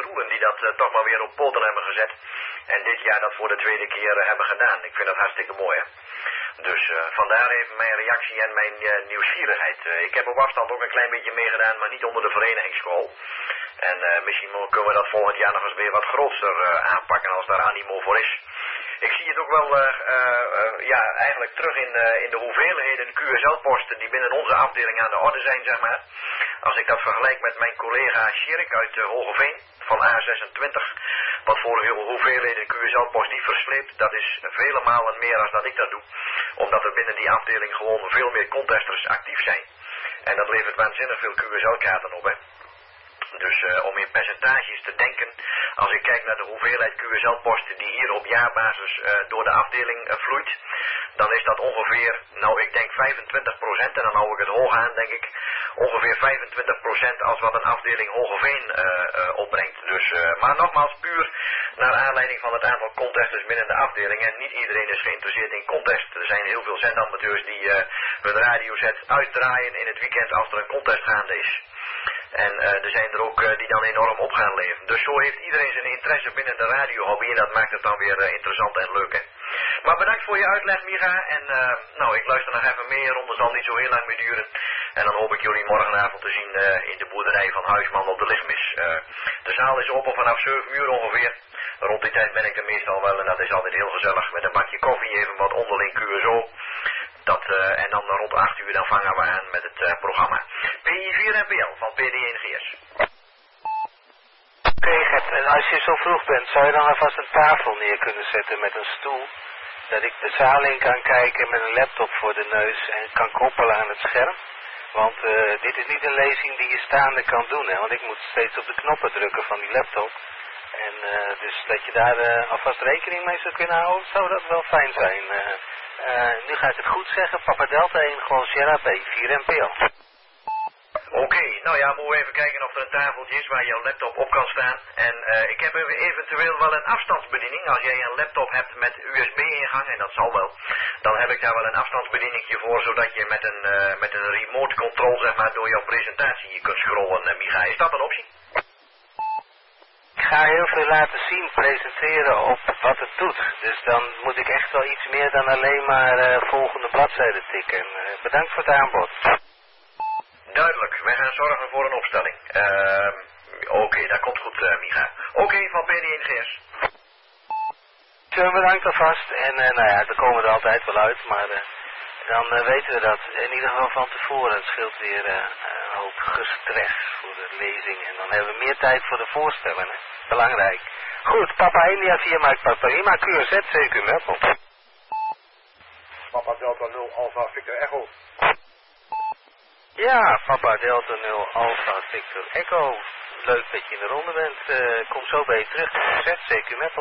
stoelen die dat uh, toch maar weer op poten hebben gezet. En dit jaar dat voor de tweede keer uh, hebben gedaan. Ik vind dat hartstikke mooi, hè. Dus uh, vandaar even mijn reactie en mijn uh, nieuwsgierigheid. Uh, ik heb op afstand ook een klein beetje meegedaan, maar niet onder de verenigingsschool. En uh, misschien kunnen we dat volgend jaar nog eens weer wat groter uh, aanpakken als daar animo voor is. Ik zie het ook wel uh, uh, uh, ja, eigenlijk terug in, uh, in de hoeveelheden Q S L-posten die binnen onze afdeling aan de orde zijn, zeg maar. Als ik dat vergelijk met mijn collega Sjerk uit uh, Hogeveen van A zesentwintig, wat voor hoeveelheden Q S L-post die versleept, dat is vele malen meer dan dat ik dat doe. Omdat er binnen die afdeling gewoon veel meer contesters actief zijn. En dat levert waanzinnig veel Q S L-kaarten op, hè. Dus uh, om in percentages te denken, als ik kijk naar de hoeveelheid Q S L-posten die hier op jaarbasis uh, door de afdeling uh, vloeit, dan is dat ongeveer, nou ik denk vijfentwintig procent, en dan hou ik het hoog aan denk ik, ongeveer vijfentwintig procent als wat een afdeling Hogeveen uh, uh, opbrengt. Dus, uh, maar nogmaals puur naar aanleiding van het aantal contesters binnen de afdeling, en niet iedereen is geïnteresseerd in contest. Er zijn heel veel zendamateurs die uh, hun radiozet uitdraaien in het weekend als er een contest gaande is. En uh, er zijn er ook uh, die dan enorm op gaan leven. Dus zo heeft iedereen zijn interesse binnen de radiohobby en dat maakt het dan weer uh, interessant en leuk, hè. Maar bedankt voor je uitleg, Micha. En uh, nou, ik luister nog even mee. Ronde zal niet zo heel lang meer duren. En dan hoop ik jullie morgenavond te zien uh, in de boerderij van Huisman op de Lichtmis. Uh, de zaal is open vanaf zeven uur ongeveer. Rond die tijd ben ik er meestal wel en dat is altijd heel gezellig. Met een bakje koffie, even wat onderling Q S O. Dat, uh, en dan rond acht uur dan vangen we aan met het uh, programma. P I vier N P L van P D één G S. Oké, okay, Gert, en als je zo vroeg bent, zou je dan alvast een tafel neer kunnen zetten met een stoel? Dat ik de zaal in kan kijken met een laptop voor de neus en kan koppelen aan het scherm? Want uh, dit is niet een lezing die je staande kan doen, hè? Want ik moet steeds op de knoppen drukken van die laptop. En uh, dus dat je daar uh, alvast rekening mee zou kunnen houden, zou dat wel fijn zijn. Uh, uh, nu ga ik het goed zeggen, Papa Delta één, gewoon Sierra B, vier N P L. Oké, okay, nou ja, moeten we even kijken of er een tafeltje is waar jouw laptop op kan staan. En uh, ik heb eventueel wel een afstandsbediening. Als jij een laptop hebt met U S B-ingang, en dat zal wel, dan heb ik daar wel een afstandsbedieningje voor, zodat je met een, uh, met een remote control, zeg maar, door jouw presentatie je kunt scrollen, uh, Micha. Is dat een optie? Ik ga heel veel laten zien, presenteren op wat het doet. Dus dan moet ik echt wel iets meer dan alleen maar uh, volgende bladzijde tikken. Uh, bedankt voor het aanbod. Duidelijk, wij gaan zorgen voor een opstelling. Uh, Oké, okay, dat komt goed, uh, Micha. Oké, okay, van P D één G S. Zo, bedankt alvast. En uh, nou ja, we komen er altijd wel uit, maar uh, dan uh, weten we dat. In ieder geval van tevoren. Het scheelt weer uh, een hoop gestress voor de lezing. En dan hebben we meer tijd voor de voorstellingen. Belangrijk. Goed, Papa India vier Mike Papa Lima, Q R Z, C Q Meppel. Papa Delta nul Alpha Victor Echo. Ja, Papa Delta nul Alpha Victor Echo. Leuk dat je in de ronde bent. Uh, kom zo bij je terug. Q R Z, C Q Meppel.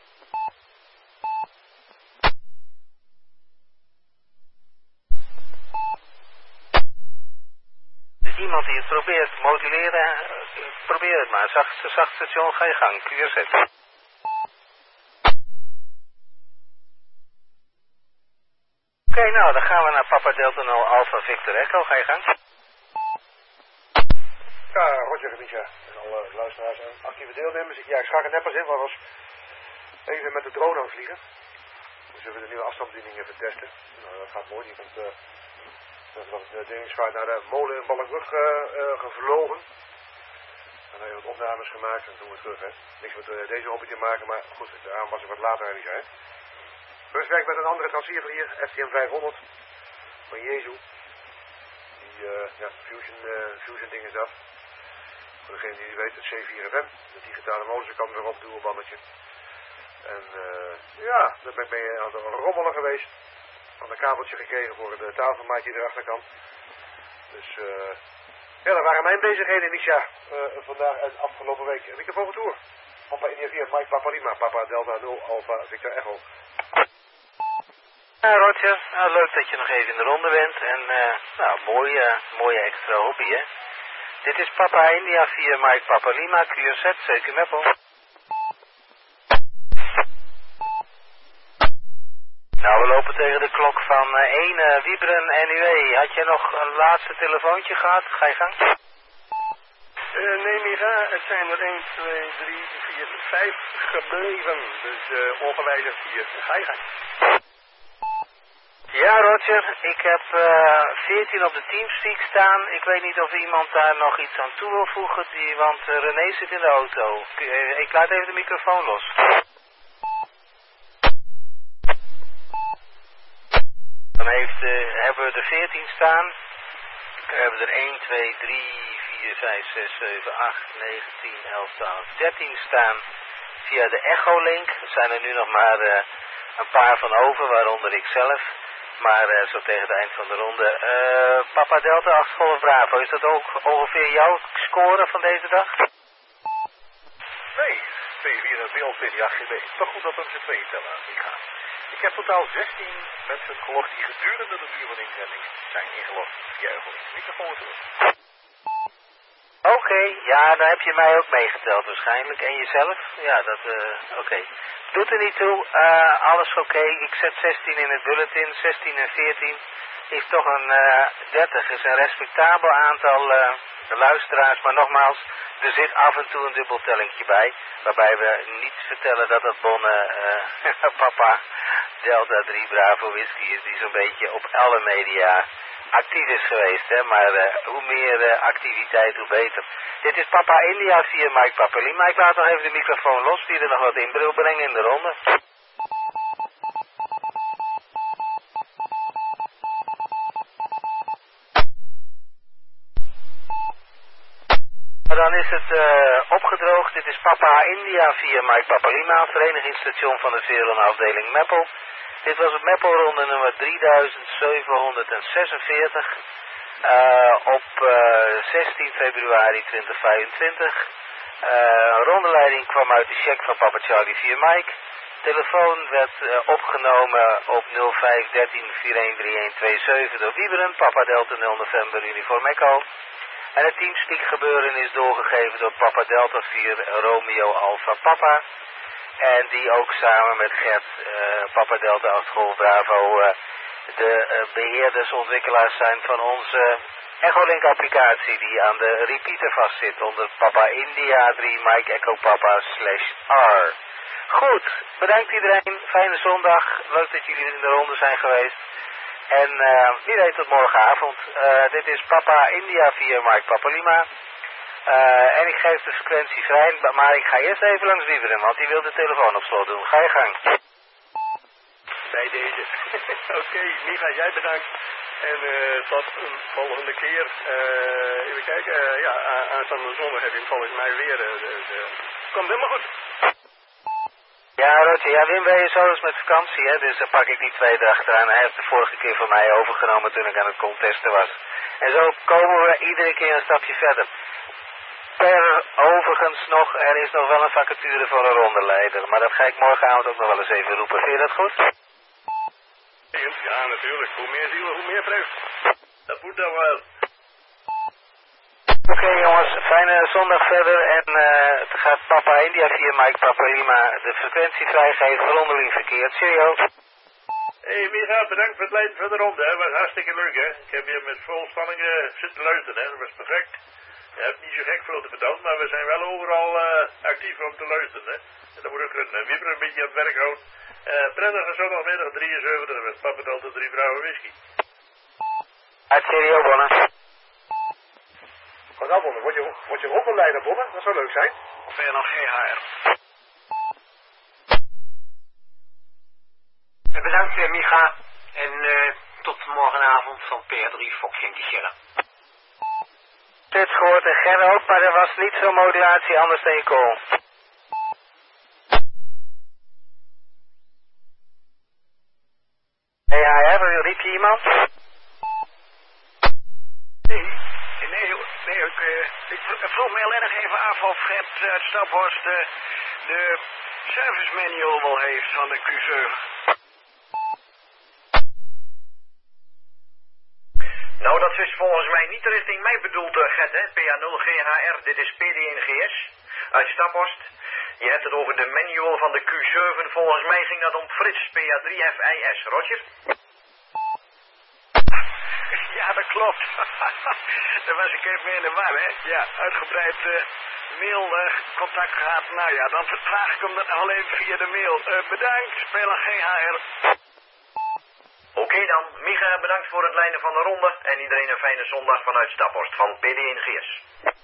Dus iemand die het probeert te moduleren, uh, probeer het maar. Zacht, zacht station, ga je gang. Q R Z. Oké, okay, nou, dan gaan we naar Papa Delta nul Alpha Victor Echo. Ga je gang. Ja, Roger, Misha. En alle luisteraars en actieve deelnemers. Ja, ik schakel net pas in, maar was even met de drone aan het vliegen. Dus we hebben de nieuwe afstandsbediening even testen. Nou, dat gaat mooi. Die komt uh, dat het delingsvaart naar de molen in Ballenbrug uh, uh, gevlogen. En dan hebben we wat opnames gemaakt en doen we terug, hè. Niks met uh, deze hobby te maken, maar goed, de aanpassing wat later eigenlijk zijn. First werk met een andere transceiver hier, F T M vijfhonderd van Jezu. Die uh, ja, fusion, uh, fusion ding is dat. Voor degene die weet, het C vier F M, de digitale motorkant erop, dubbelbandetje. En uh, ja, daar ben ik mee aan het rommelen geweest. Aan een kabeltje gekregen voor de tafelmaatje erachter kan. Dus uh, ja, dat waren mijn bezigheden, Misha, uh, vandaag en afgelopen week. En ik de volgende tour. Papa India vier, Mike Papa Lima, Papa Delta nul Alpha Victor Echo. Ja, Roger, nou, leuk dat je nog even in de ronde bent. En uh, nou, mooie, uh, mooie extra hobby, hè. Dit is Papa India vier Mike Papa Lima, Q R Z, C Q Meppel. Nou, we lopen tegen de klok van uh, één, uh, Wieberen N U E. Had jij nog een laatste telefoontje gehad? Ga je gang. Uh, nee, Micha, het zijn er één, twee, drie, vier, vijf gebleven. Dus uh, ongewijzigd hier. Ga je gang. Ja, Roger, ik heb uh, veertien op de Teamspeak staan. Ik weet niet of iemand daar nog iets aan toe wil voegen, die, want uh, René zit in de auto. Ik, uh, ik laat even de microfoon los. Dan heeft, uh, hebben we er veertien staan. We hebben er één, twee, drie, vier, vijf, zes, zeven, acht, negen, tien, elf, twaalf, dertien staan via de Echolink. Er zijn er nu nog maar uh, een paar van over, waaronder ik zelf. Maar uh, zo tegen het eind van de ronde. Uh, Papa Delta, acht Golf Bravo, is dat ook ongeveer jouw score van deze dag? Nee, twee vier en beeld twee acht G B. Toch goed dat we met z'n tweeën tellen aan die gaan. Ik heb totaal zestien mensen gelogd die gedurende de duur van de inzending zijn ingelogd via Echolink. Microfoon terug. Oké, okay, ja, dan heb je mij ook meegeteld waarschijnlijk. En jezelf? Ja, dat, uh, oké. Okay. Doet er niet toe, uh, alles oké. Okay. Ik zet zestien in het bulletin, zestien en veertien. Is toch een uh, dertig, is een respectabel aantal uh, luisteraars. Maar nogmaals, er zit af en toe een dubbeltellingje bij. Waarbij we niet vertellen dat het Bonne uh, Papa Delta drie Bravo Whisky is. Die zo'n beetje op alle media actief is geweest, hè, maar uh, hoe meer uh, activiteit, hoe beter. Dit is Papa India via Mike Papa Lima. Ik laat nog even de microfoon los, die er nog wat in wil brengen in de ronde. Dan is het uh, opgedroogd. Dit is Papa India via Mike Papa Lima, verenigingsstation van de Veron afdeling Meppel. Dit was het Meppelronde nummer drieduizend zevenhonderdzesenveertig uh, op uh, zestien februari tweeduizend vijfentwintig. Uh, rondeleiding kwam uit de check van Papa Charlie via Mike. Telefoon werd uh, opgenomen op nul vijf dertien vierentwintig drieëndertig zevenentwintig door Wieberen, Papa Delta nul November Uniform Echo. En het Teamspeak gebeuren is doorgegeven door Papa Delta vier Romeo Alpha Papa. En die ook samen met Gert, uh, Papa Delta acht Golf Bravo, uh, de uh, beheerders, ontwikkelaars zijn van onze Echolink applicatie die aan de repeater vastzit onder Papa India drie Mike Echo Papa slash R. Goed, bedankt iedereen, fijne zondag, leuk dat jullie in de ronde zijn geweest. En uh, wie weet tot morgenavond. Uh, dit is Papa India via Mike Papa Lima. Uh, en ik geef de frequentie vrij, maar ik ga eerst even langs Wieberen, want die wil de telefoon op slot doen. Ga je gang. Bij deze. Oké, okay, Micha, jij bedankt. En uh, tot een volgende keer. Uh, even kijken, uh, ja, aanstaande zondag heb je volgens mij weer. Uh, dus, uh, komt helemaal goed. Ja, Roger, ja, Wim ben je zo eens met vakantie, hè, dus dan pak ik die twee erachteraan. Hij heeft de vorige keer van mij overgenomen toen ik aan het contesten was. En zo komen we iedere keer een stapje verder. Per overigens nog, er is nog wel een vacature voor een rondeleider, maar dat ga ik morgenavond ook nog wel eens even roepen. Vind je dat goed? Ja, natuurlijk. Hoe meer zielen, hoe meer vreugd. Dat moet dan wel. Oké okay, jongens, fijne zondag verder en uh, het gaat Papa India via Mike Papa Lima de frequentie vrijgeven, rondeling verkeerd. Cheerio. Hé hey, Micha, bedankt voor het leiden van de ronde, hè. Was hartstikke leuk, hè. Ik heb hier met vol spanning uh, zitten luisteren, hè. Dat was perfect. Je hebt niet zo gek veel te vertellen, maar we zijn wel overal uh, actief om te luisteren, hè. En dan moet ook een uh, wieper een beetje aan het werk houden. Uh, prettige zondagmiddag drieënzeventig, dat was Papa Delta drie Bravo Whisky. Uit Cheerio, Bonne. Wat nou, Bonne, word je, word je rondeleider, Bonne? Dat zou leuk zijn. Of ben je nog G H R? Bedankt, uh, Micha. En uh, tot morgenavond van P R drie Fox Yankee Sierra. Dit gehoord en Ger ook, maar er was niet veel modulatie anders dan je call. Hey, H R, riep je iemand? Nee, nee, nee ik, uh, ik vroeg me alleen nog even af of Fred uit Staphorst de, de service manual wel heeft van de Q zeven. Nou, dat is volgens mij niet richting mij bedoeld, uh, Gert, hè? P A nul G H R, dit is P D N G S uit Staphorst. Je hebt het over de manual van de Q zeven. Volgens mij ging dat om Frits, P A drie F I S. Roger? Ja, Ja, dat klopt. Daar was ik even in de war, hè. Ja, uitgebreid uh, mailcontact uh, gehad. Nou ja, dan vertraag ik hem dat nog alleen via de mail. Uh, bedankt, speler G H R. Oké okay dan, Micha, bedankt voor het leiden van de ronde. En iedereen een fijne zondag vanuit Staphorst van P D één G S.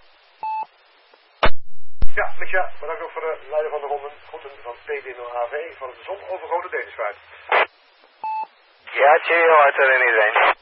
Ja, Micha, bedankt ook voor het leiden van de ronde. Groeten van P D nul H V van de zonovergoten Denersvaart. Ja, cheerio, Arthur en iedereen.